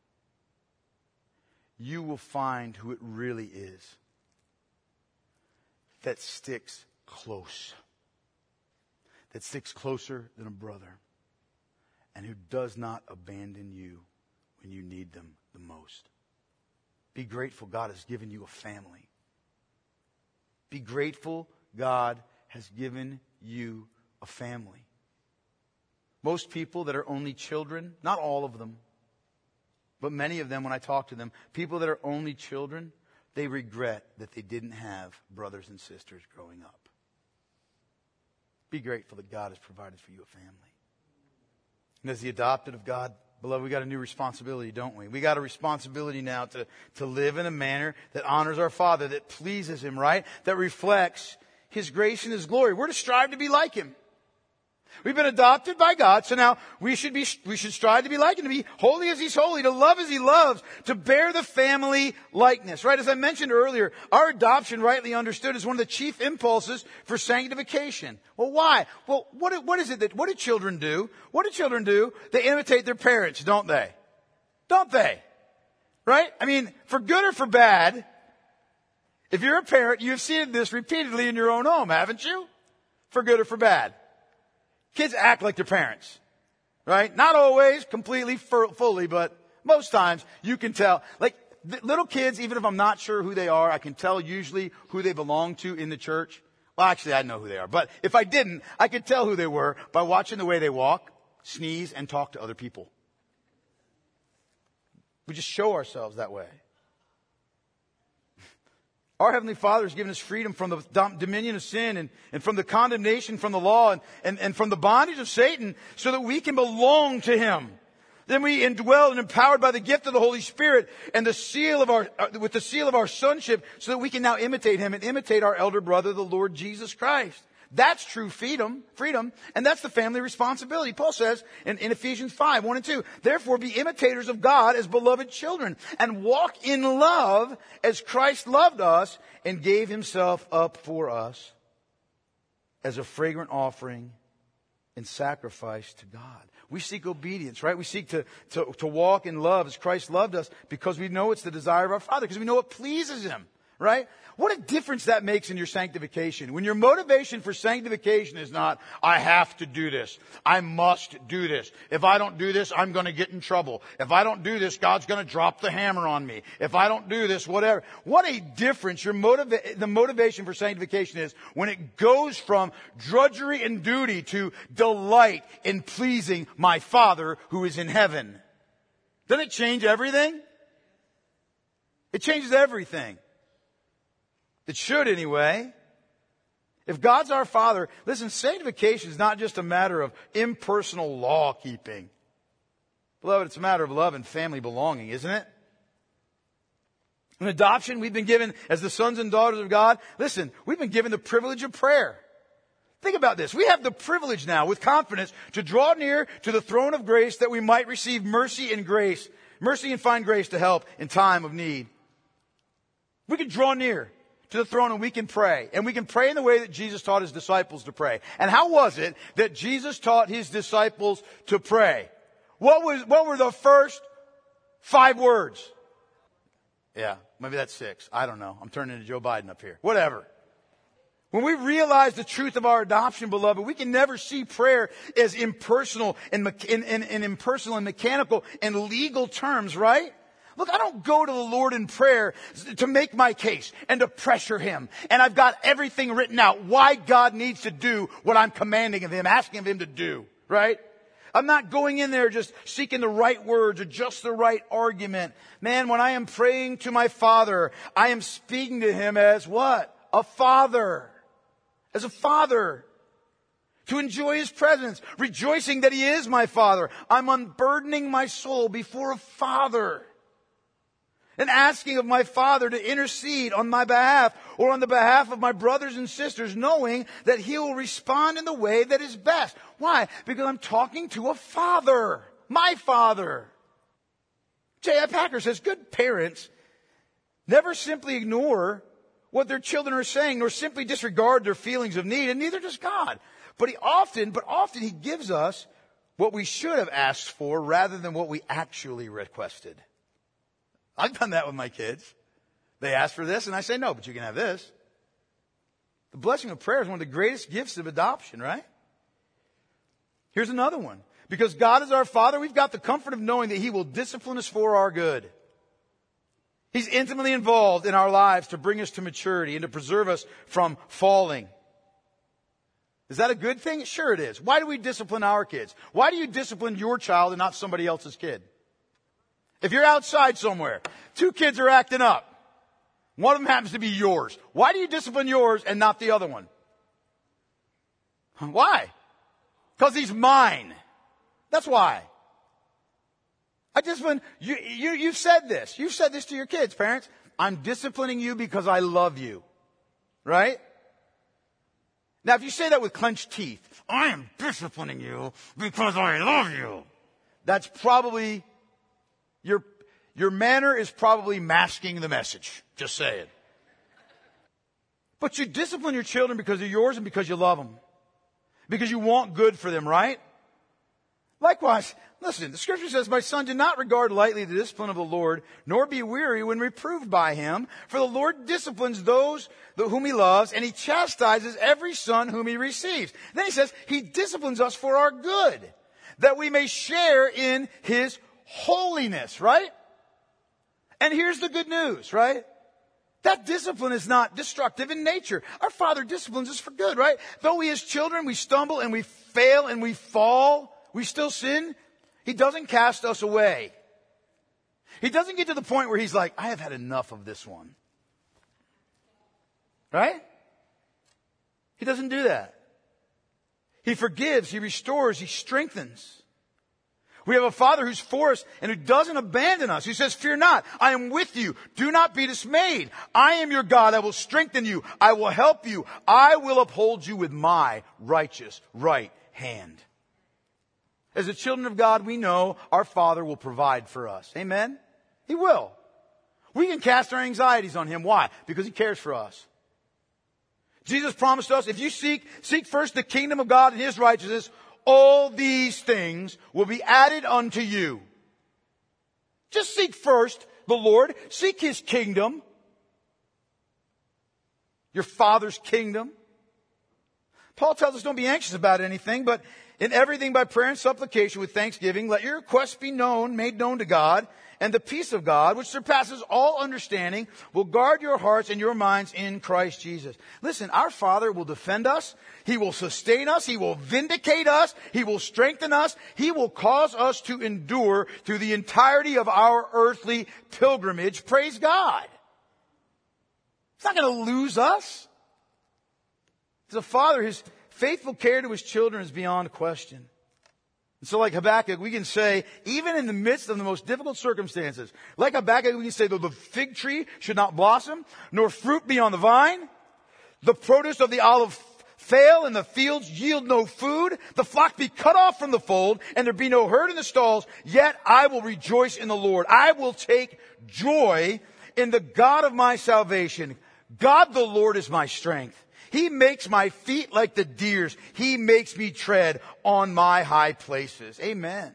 you will find who it really is that sticks close. that sticks closer than a brother, and who does not abandon you when you need them the most. Be grateful God has given you a family. Be grateful God has given you a family. Most people that are only children, not all of them, but many of them, when I talk to them, people that are only children, they regret that they didn't have brothers and sisters growing up. Be grateful that God has provided for you a family. And as the adopted of God, beloved, we got a new responsibility, don't we? We got a responsibility now to live in a manner that honors our Father, that pleases Him, right? That reflects His grace and His glory. We're to strive to be like Him. We've been adopted by God, so now we should strive to be like Him, to be holy as He's holy, to love as He loves, to bear the family likeness, right? As I mentioned earlier, our adoption, rightly understood, is one of the chief impulses for sanctification. Well, why? Well, what do children do? What do children do? They imitate their parents, don't they? Don't they? Right? I mean, for good or for bad, if you're a parent, you've seen this repeatedly in your own home, haven't you? For good or for bad. Kids act like their parents, right? Not always, completely, fully, but most times you can tell. Like little kids, even if I'm not sure who they are, I can tell usually who they belong to in the church. Well, actually, I know who they are. But if I didn't, I could tell who they were by watching the way they walk, sneeze, and talk to other people. We just show ourselves that way. Our Heavenly Father has given us freedom from the dominion of sin and from the condemnation from the law and from the bondage of Satan so that we can belong to Him. Then we indwelled and empowered by the gift of the Holy Spirit and with the seal of our sonship so that we can now imitate Him and imitate our elder brother, the Lord Jesus Christ. That's true freedom, and that's the family responsibility. Paul says in Ephesians 5, 1 and 2, therefore be imitators of God as beloved children, and walk in love as Christ loved us and gave Himself up for us as a fragrant offering and sacrifice to God. We seek obedience, right? We seek to walk in love as Christ loved us because we know it's the desire of our Father, because we know it pleases Him, right? What a difference that makes in your sanctification. When your motivation for sanctification is not, I have to do this. I must do this. If I don't do this, I'm going to get in trouble. If I don't do this, God's going to drop the hammer on me. If I don't do this, whatever. What a difference the motivation for sanctification is when it goes from drudgery and duty to delight in pleasing my Father who is in heaven. Doesn't it change everything? It changes everything. It should anyway. If God's our Father, listen, sanctification is not just a matter of impersonal law keeping. Beloved, it's a matter of love and family belonging, isn't it? In adoption, we've been given, as the sons and daughters of God, listen, we've been given the privilege of prayer. Think about this. We have the privilege now, with confidence, to draw near to the throne of grace that we might receive mercy and find grace to help in time of need. We can draw near to the throne and we can pray. And we can pray in the way that Jesus taught His disciples to pray. And how was it that Jesus taught His disciples to pray? What were the first 5 words? Yeah, maybe that's 6. I don't know. I'm turning into Joe Biden up here. Whatever. When we realize the truth of our adoption, beloved, we can never see prayer as impersonal and mechanical and legal terms, right? Look, I don't go to the Lord in prayer to make my case and to pressure Him. And I've got everything written out why God needs to do what I'm commanding of Him, asking of Him to do, right? I'm not going in there just seeking the right words or just the right argument. Man, when I am praying to my Father, I am speaking to Him as what? A father. As a father. To enjoy His presence, rejoicing that He is my Father. I'm unburdening my soul before a Father. And asking of my Father to intercede on my behalf or on the behalf of my brothers and sisters, knowing that He will respond in the way that is best. Why? Because I'm talking to a Father. My Father. J.I. Packer says, good parents never simply ignore what their children are saying, nor simply disregard their feelings of need, and neither does God. But often He gives us what we should have asked for rather than what we actually requested. I've done that with my kids. They ask for this, and I say, no, but you can have this. The blessing of prayer is one of the greatest gifts of adoption, right? Here's another one. Because God is our Father, we've got the comfort of knowing that He will discipline us for our good. He's intimately involved in our lives to bring us to maturity and to preserve us from falling. Is that a good thing? Sure it is. Why do we discipline our kids? Why do you discipline your child and not somebody else's kid? If you're outside somewhere, 2 kids are acting up. One of them happens to be yours. Why do you discipline yours and not the other one? Why? Because he's mine. That's why. I discipline, you've said this. You've said this to your kids, parents. I'm disciplining you because I love you. Right? Now, if you say that with clenched teeth, I am disciplining you because I love you. That's probably, your manner is probably masking the message. Just saying. But you discipline your children because they're yours and because you love them. Because you want good for them, right? Likewise, listen, the scripture says, my son, do not regard lightly the discipline of the Lord, nor be weary when reproved by him. For the Lord disciplines those whom he loves, and he chastises every son whom he receives. Then he says, he disciplines us for our good, that we may share in his holiness, right? And here's the good news, right? That discipline is not destructive in nature. Our Father disciplines us for good, right? Though we as children, we stumble and we fail and we fall, we still sin. He doesn't cast us away. He doesn't get to the point where he's like, I have had enough of this one. Right? He doesn't do that. He forgives, he restores, he strengthens. We have a Father who's for us and who doesn't abandon us. He says, fear not, I am with you. Do not be dismayed. I am your God. I will strengthen you. I will help you. I will uphold you with my righteous right hand. As the children of God, we know our Father will provide for us. Amen? He will. We can cast our anxieties on Him. Why? Because He cares for us. Jesus promised us, if you seek first the kingdom of God and His righteousness, all these things will be added unto you. Just seek first the Lord. Seek His kingdom. Your Father's kingdom. Paul tells us don't be anxious about anything, but in everything by prayer and supplication with thanksgiving, let your requests be made known to God, and the peace of God, which surpasses all understanding, will guard your hearts and your minds in Christ Jesus. Listen, our Father will defend us. He will sustain us. He will vindicate us. He will strengthen us. He will cause us to endure through the entirety of our earthly pilgrimage. Praise God. He's not going to lose us. As a father, His faithful care to His children is beyond question. And so like Habakkuk, we can say, even in the midst of the most difficult circumstances, like Habakkuk, we can say, though the fig tree should not blossom, nor fruit be on the vine, the produce of the olive fail, and the fields yield no food, the flock be cut off from the fold, and there be no herd in the stalls, yet I will rejoice in the Lord. I will take joy in the God of my salvation. God the Lord is my strength. He makes my feet like the deer's. He makes me tread on my high places. Amen.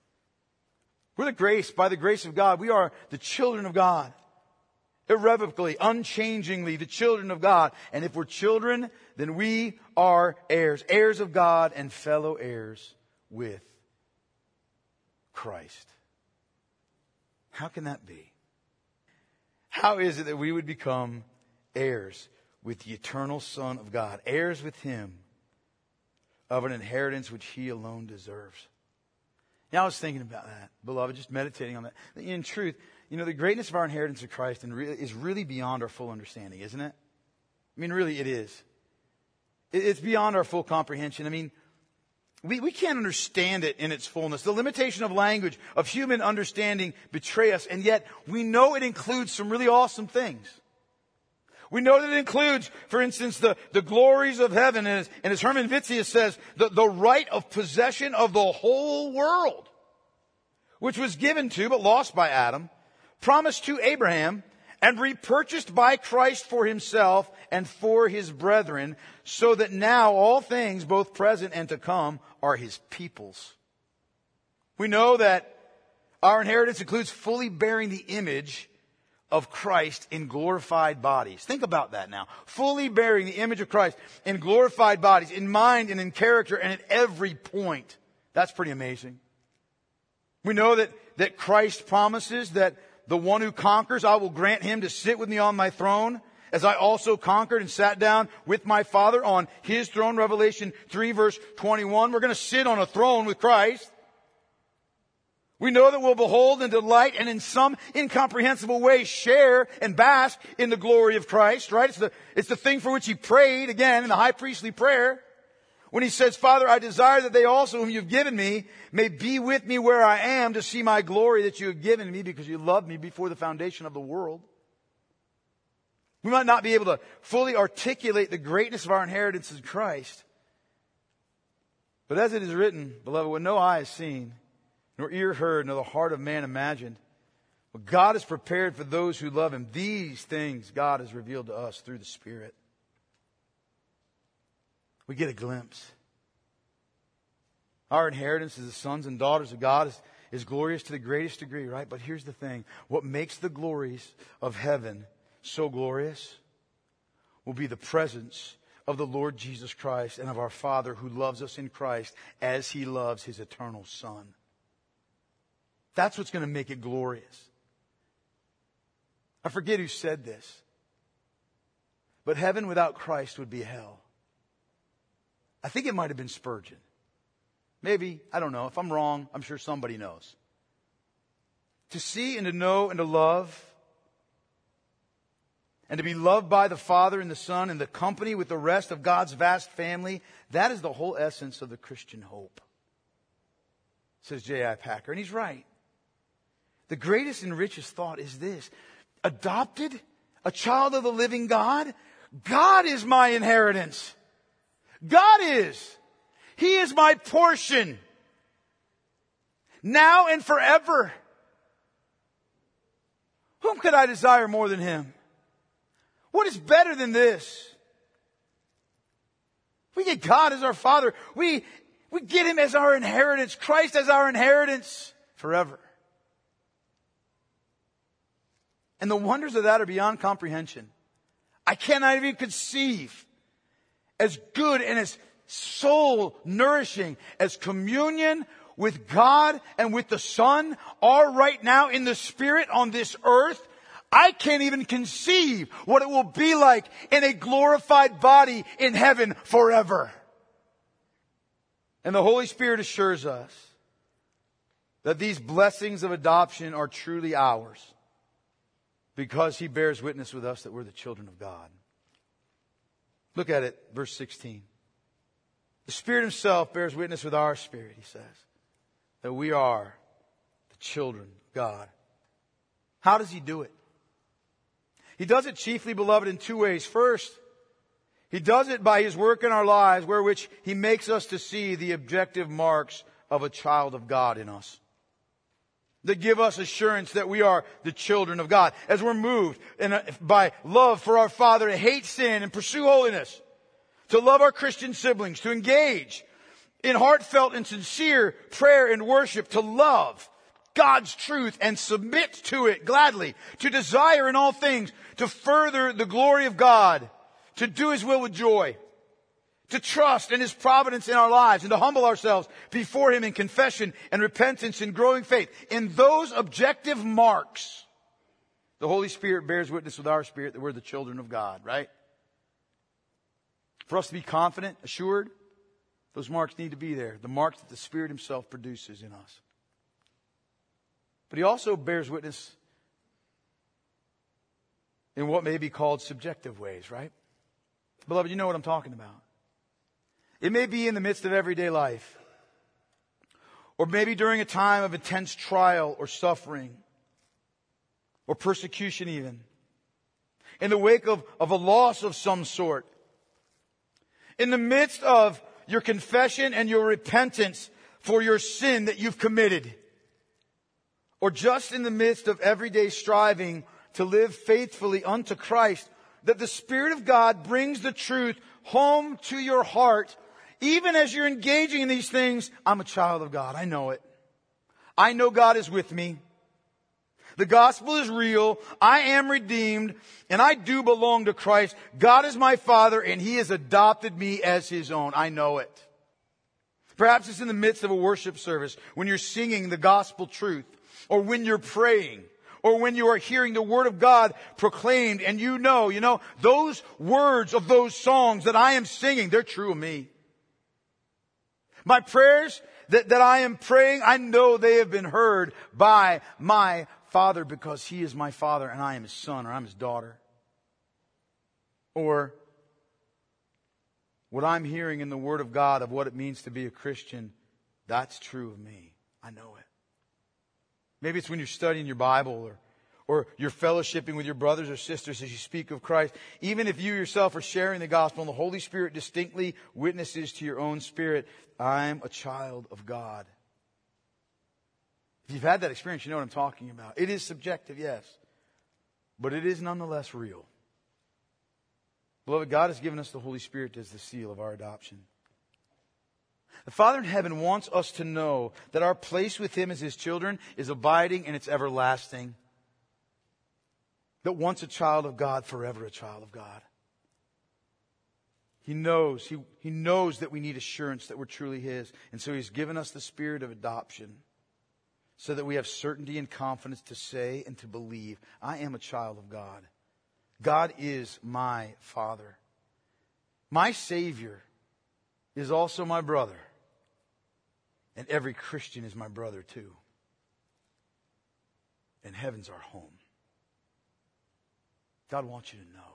By the grace of God, we are the children of God. Irrevocably, unchangingly, the children of God. And if we're children, then we are heirs. Heirs of God and fellow heirs with Christ. How can that be? How is it that we would become heirs with the eternal Son of God, heirs with Him of an inheritance which He alone deserves? Now I was thinking about that, beloved, just meditating on that. In truth, the greatness of our inheritance of Christ is really beyond our full understanding, isn't it? I mean, really, it is. It's beyond our full comprehension. I mean, we can't understand it in its fullness. The limitation of language, of human understanding betray us, and yet we know it includes some really awesome things. We know that it includes, for instance, the glories of heaven, and as Herman Vitzius says, the right of possession of the whole world, which was given to, but lost by Adam, promised to Abraham, and repurchased by Christ for Himself and for His brethren, so that now all things, both present and to come, are His people's. We know that our inheritance includes fully bearing the image of Christ in glorified bodies. Think about that now. Fully bearing the image of Christ in glorified bodies, in mind and in character and at every point. That's pretty amazing. We know that Christ promises that the one who conquers, I will grant him to sit with me on my throne, as I also conquered and sat down with my Father on his throne. Revelation 3 verse 21. We're going to sit on a throne with Christ. We know that we'll behold and delight and in some incomprehensible way share and bask in the glory of Christ, right? It's the thing for which he prayed again in the high priestly prayer. When he says, Father, I desire that they also whom you've given me may be with me where I am to see my glory that you have given me because you loved me before the foundation of the world. We might not be able to fully articulate the greatness of our inheritance in Christ. But as it is written, beloved, what no eye has seen, nor ear heard, nor the heart of man imagined, what God has prepared for those who love him, these things God has revealed to us through the Spirit. We get a glimpse. Our inheritance as the sons and daughters of God is glorious to the greatest degree, right? But here's the thing. What makes the glories of heaven so glorious will be the presence of the Lord Jesus Christ and of our Father who loves us in Christ as he loves his eternal Son. That's what's going to make it glorious. I forget who said this, but heaven without Christ would be hell. I think it might have been Spurgeon. Maybe, I don't know. If I'm wrong, I'm sure somebody knows. To see and to know and to love and to be loved by the Father and the Son in the company with the rest of God's vast family, that is the whole essence of the Christian hope, says J.I. Packer. And he's right. The greatest and richest thought is this. Adopted, a child of the living God, God is my inheritance. God is. He is my portion. Now and forever. Whom could I desire more than him? What is better than this? We get God as our Father. We get him as our inheritance. Christ as our inheritance forever. And the wonders of that are beyond comprehension. I cannot even conceive as good and as soul nourishing as communion with God and with the Son are right now in the Spirit on this earth. I can't even conceive what it will be like in a glorified body in heaven forever. And the Holy Spirit assures us that these blessings of adoption are truly ours because he bears witness with us that we're the children of God. Look at it, verse 16. The Spirit himself bears witness with our spirit, he says, that we are the children of God. How does he do it? He does it chiefly, beloved, in two ways. First, he does it by his work in our lives, wherewith he makes us to see the objective marks of a child of God in us, that give us assurance that we are the children of God. As we're moved by love for our Father to hate sin and pursue holiness, to love our Christian siblings, to engage in heartfelt and sincere prayer and worship, to love God's truth and submit to it gladly, to desire in all things to further the glory of God, to do his will with joy, to trust in his providence in our lives, and to humble ourselves before him in confession and repentance and growing faith. In those objective marks, the Holy Spirit bears witness with our spirit that we're the children of God, right? For us to be confident, assured, those marks need to be there. The marks that the Spirit himself produces in us. But he also bears witness in what may be called subjective ways, right? Beloved, you know what I'm talking about. It may be in the midst of everyday life, or maybe during a time of intense trial or suffering, or persecution even, in the wake of a loss of some sort, in the midst of your confession and your repentance for your sin that you've committed, or just in the midst of everyday striving to live faithfully unto Christ, that the Spirit of God brings the truth home to your heart. Even as you're engaging in these things, I'm a child of God. I know it. I know God is with me. The gospel is real. I am redeemed, and I do belong to Christ. God is my Father, and He has adopted me as His own. I know it. Perhaps it's in the midst of a worship service when you're singing the gospel truth, or when you're praying, or when you are hearing the Word of God proclaimed, and you know, those words of those songs that I am singing, they're true of me. My prayers that I am praying, I know they have been heard by my Father because He is my Father and I am His son or I'm His daughter. Or what I'm hearing in the Word of God of what it means to be a Christian, that's true of me. I know it. Maybe it's when you're studying your Bible or you're fellowshipping with your brothers or sisters as you speak of Christ. Even if you yourself are sharing the gospel and the Holy Spirit distinctly witnesses to your own spirit, I'm a child of God. If you've had that experience, you know what I'm talking about. It is subjective, yes, but it is nonetheless real. Beloved, God has given us the Holy Spirit as the seal of our adoption. The Father in heaven wants us to know that our place with Him as His children is abiding and it's everlasting. That once a child of God, forever a child of God. He knows that we need assurance that we're truly His. And so He's given us the spirit of adoption so that we have certainty and confidence to say and to believe, I am a child of God. God is my Father. My Savior is also my brother. And every Christian is my brother too. And heaven's our home. God wants you to know.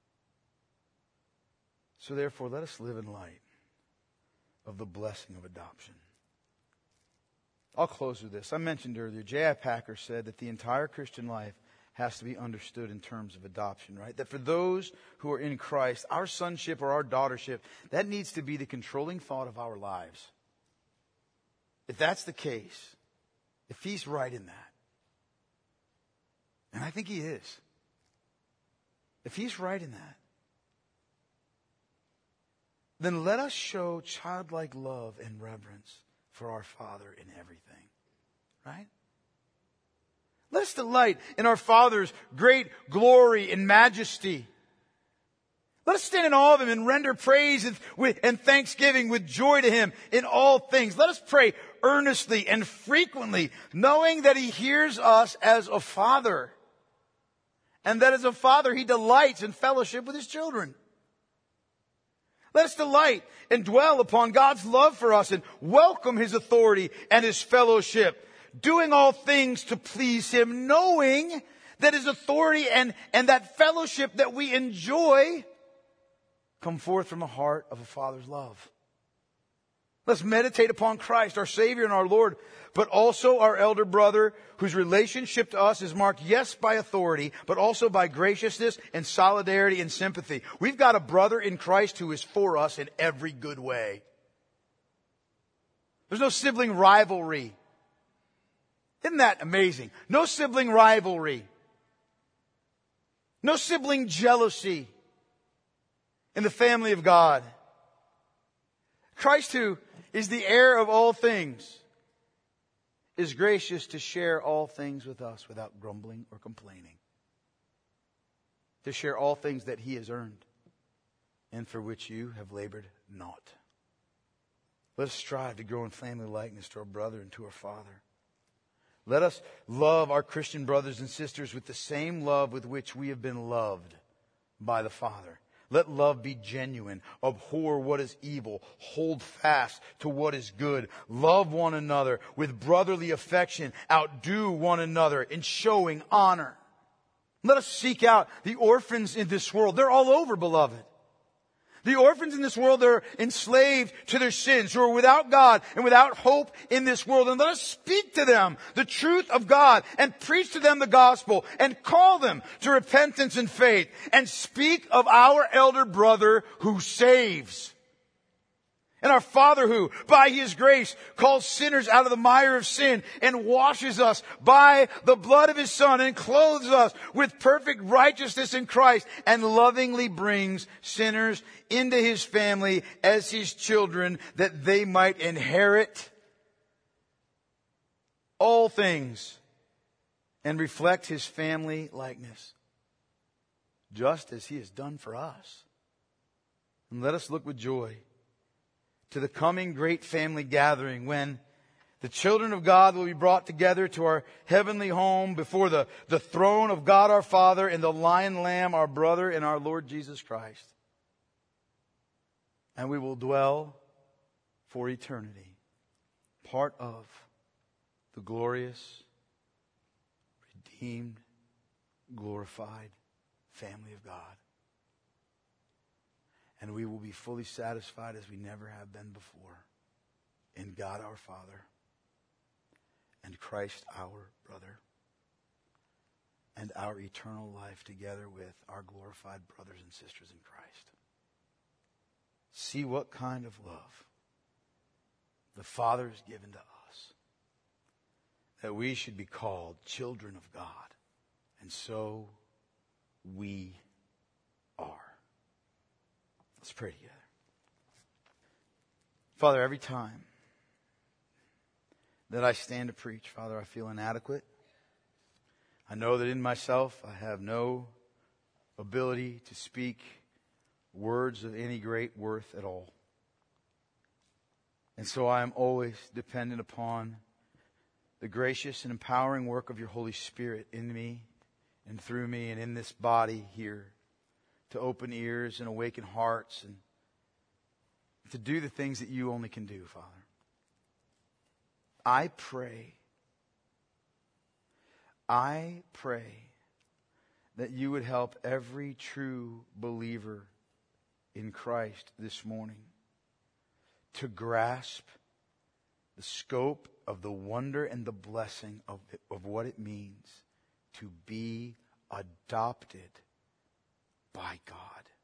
So therefore, let us live in light of the blessing of adoption. I'll close with this. I mentioned earlier, J.I. Packer said that the entire Christian life has to be understood in terms of adoption, right? That for those who are in Christ, our sonship or our daughtership, that needs to be the controlling thought of our lives. If that's the case, if He's right in that, and I think He is, if He's right in that, then let us show childlike love and reverence for our Father in everything. Right? Let us delight in our Father's great glory and majesty. Let us stand in awe of Him and render praise and thanksgiving with joy to Him in all things. Let us pray earnestly and frequently, knowing that He hears us as a Father. And that as a Father, He delights in fellowship with His children. Let us delight and dwell upon God's love for us and welcome His authority and His fellowship, doing all things to please Him, knowing that His authority and that fellowship that we enjoy come forth from the heart of a Father's love. Let's meditate upon Christ, our Savior and our Lord, but also our elder brother, whose relationship to us is marked, yes, by authority, but also by graciousness and solidarity and sympathy. We've got a brother in Christ who is for us in every good way. There's no sibling rivalry. Isn't that amazing? No sibling rivalry. No sibling jealousy in the family of God. Christ, who is the heir of all things, is gracious to share all things with us without grumbling or complaining. To share all things that He has earned and for which you have labored not. Let us strive to grow in family likeness to our brother and to our Father. Let us love our Christian brothers and sisters with the same love with which we have been loved by the Father. Let love be genuine. Abhor what is evil. Hold fast to what is good. Love one another with brotherly affection. Outdo one another in showing honor. Let us seek out the orphans in this world. They're all over, beloved. The orphans in this world, they're enslaved to their sins, who are without God and without hope in this world. And let us speak to them the truth of God and preach to them the gospel and call them to repentance and faith and speak of our elder brother who saves. And our Father who, by His grace, calls sinners out of the mire of sin and washes us by the blood of His Son and clothes us with perfect righteousness in Christ and lovingly brings sinners into His family as His children that they might inherit all things and reflect His family likeness, just as He has done for us. And let us look with joy to the coming great family gathering when the children of God will be brought together to our heavenly home before the throne of God our Father and the Lion Lamb, our brother and our Lord Jesus Christ. And we will dwell for eternity, part of the glorious, redeemed, glorified family of God. And we will be fully satisfied as we never have been before in God our Father and Christ our brother and our eternal life together with our glorified brothers and sisters in Christ. See what kind of love the Father has given to us, that we should be called children of God. And so we are. Let's pray together. Father, every time that I stand to preach, Father, I feel inadequate. I know that in myself I have no ability to speak words of any great worth at all. And so I am always dependent upon the gracious and empowering work of your Holy Spirit in me and through me and in this body here to open ears and awaken hearts and to do the things that you only can do, Father. I pray that you would help every true believer in Christ this morning to grasp the scope of the wonder and the blessing of what it means to be adopted by God.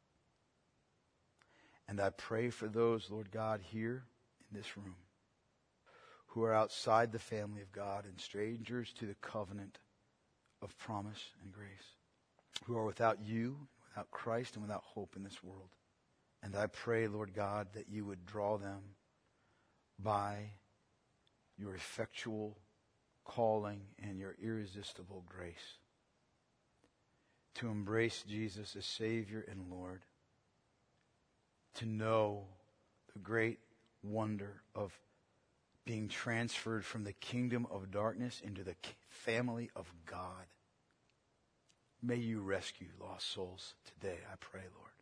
And I pray for those, Lord God, here in this room who are outside the family of God and strangers to the covenant of promise and grace, who are without you, without Christ, and without hope in this world. And I pray, Lord God, that you would draw them by your effectual calling and your irresistible grace to embrace Jesus as Savior and Lord, to know the great wonder of being transferred from the kingdom of darkness into the family of God. May you rescue lost souls today, I pray, Lord.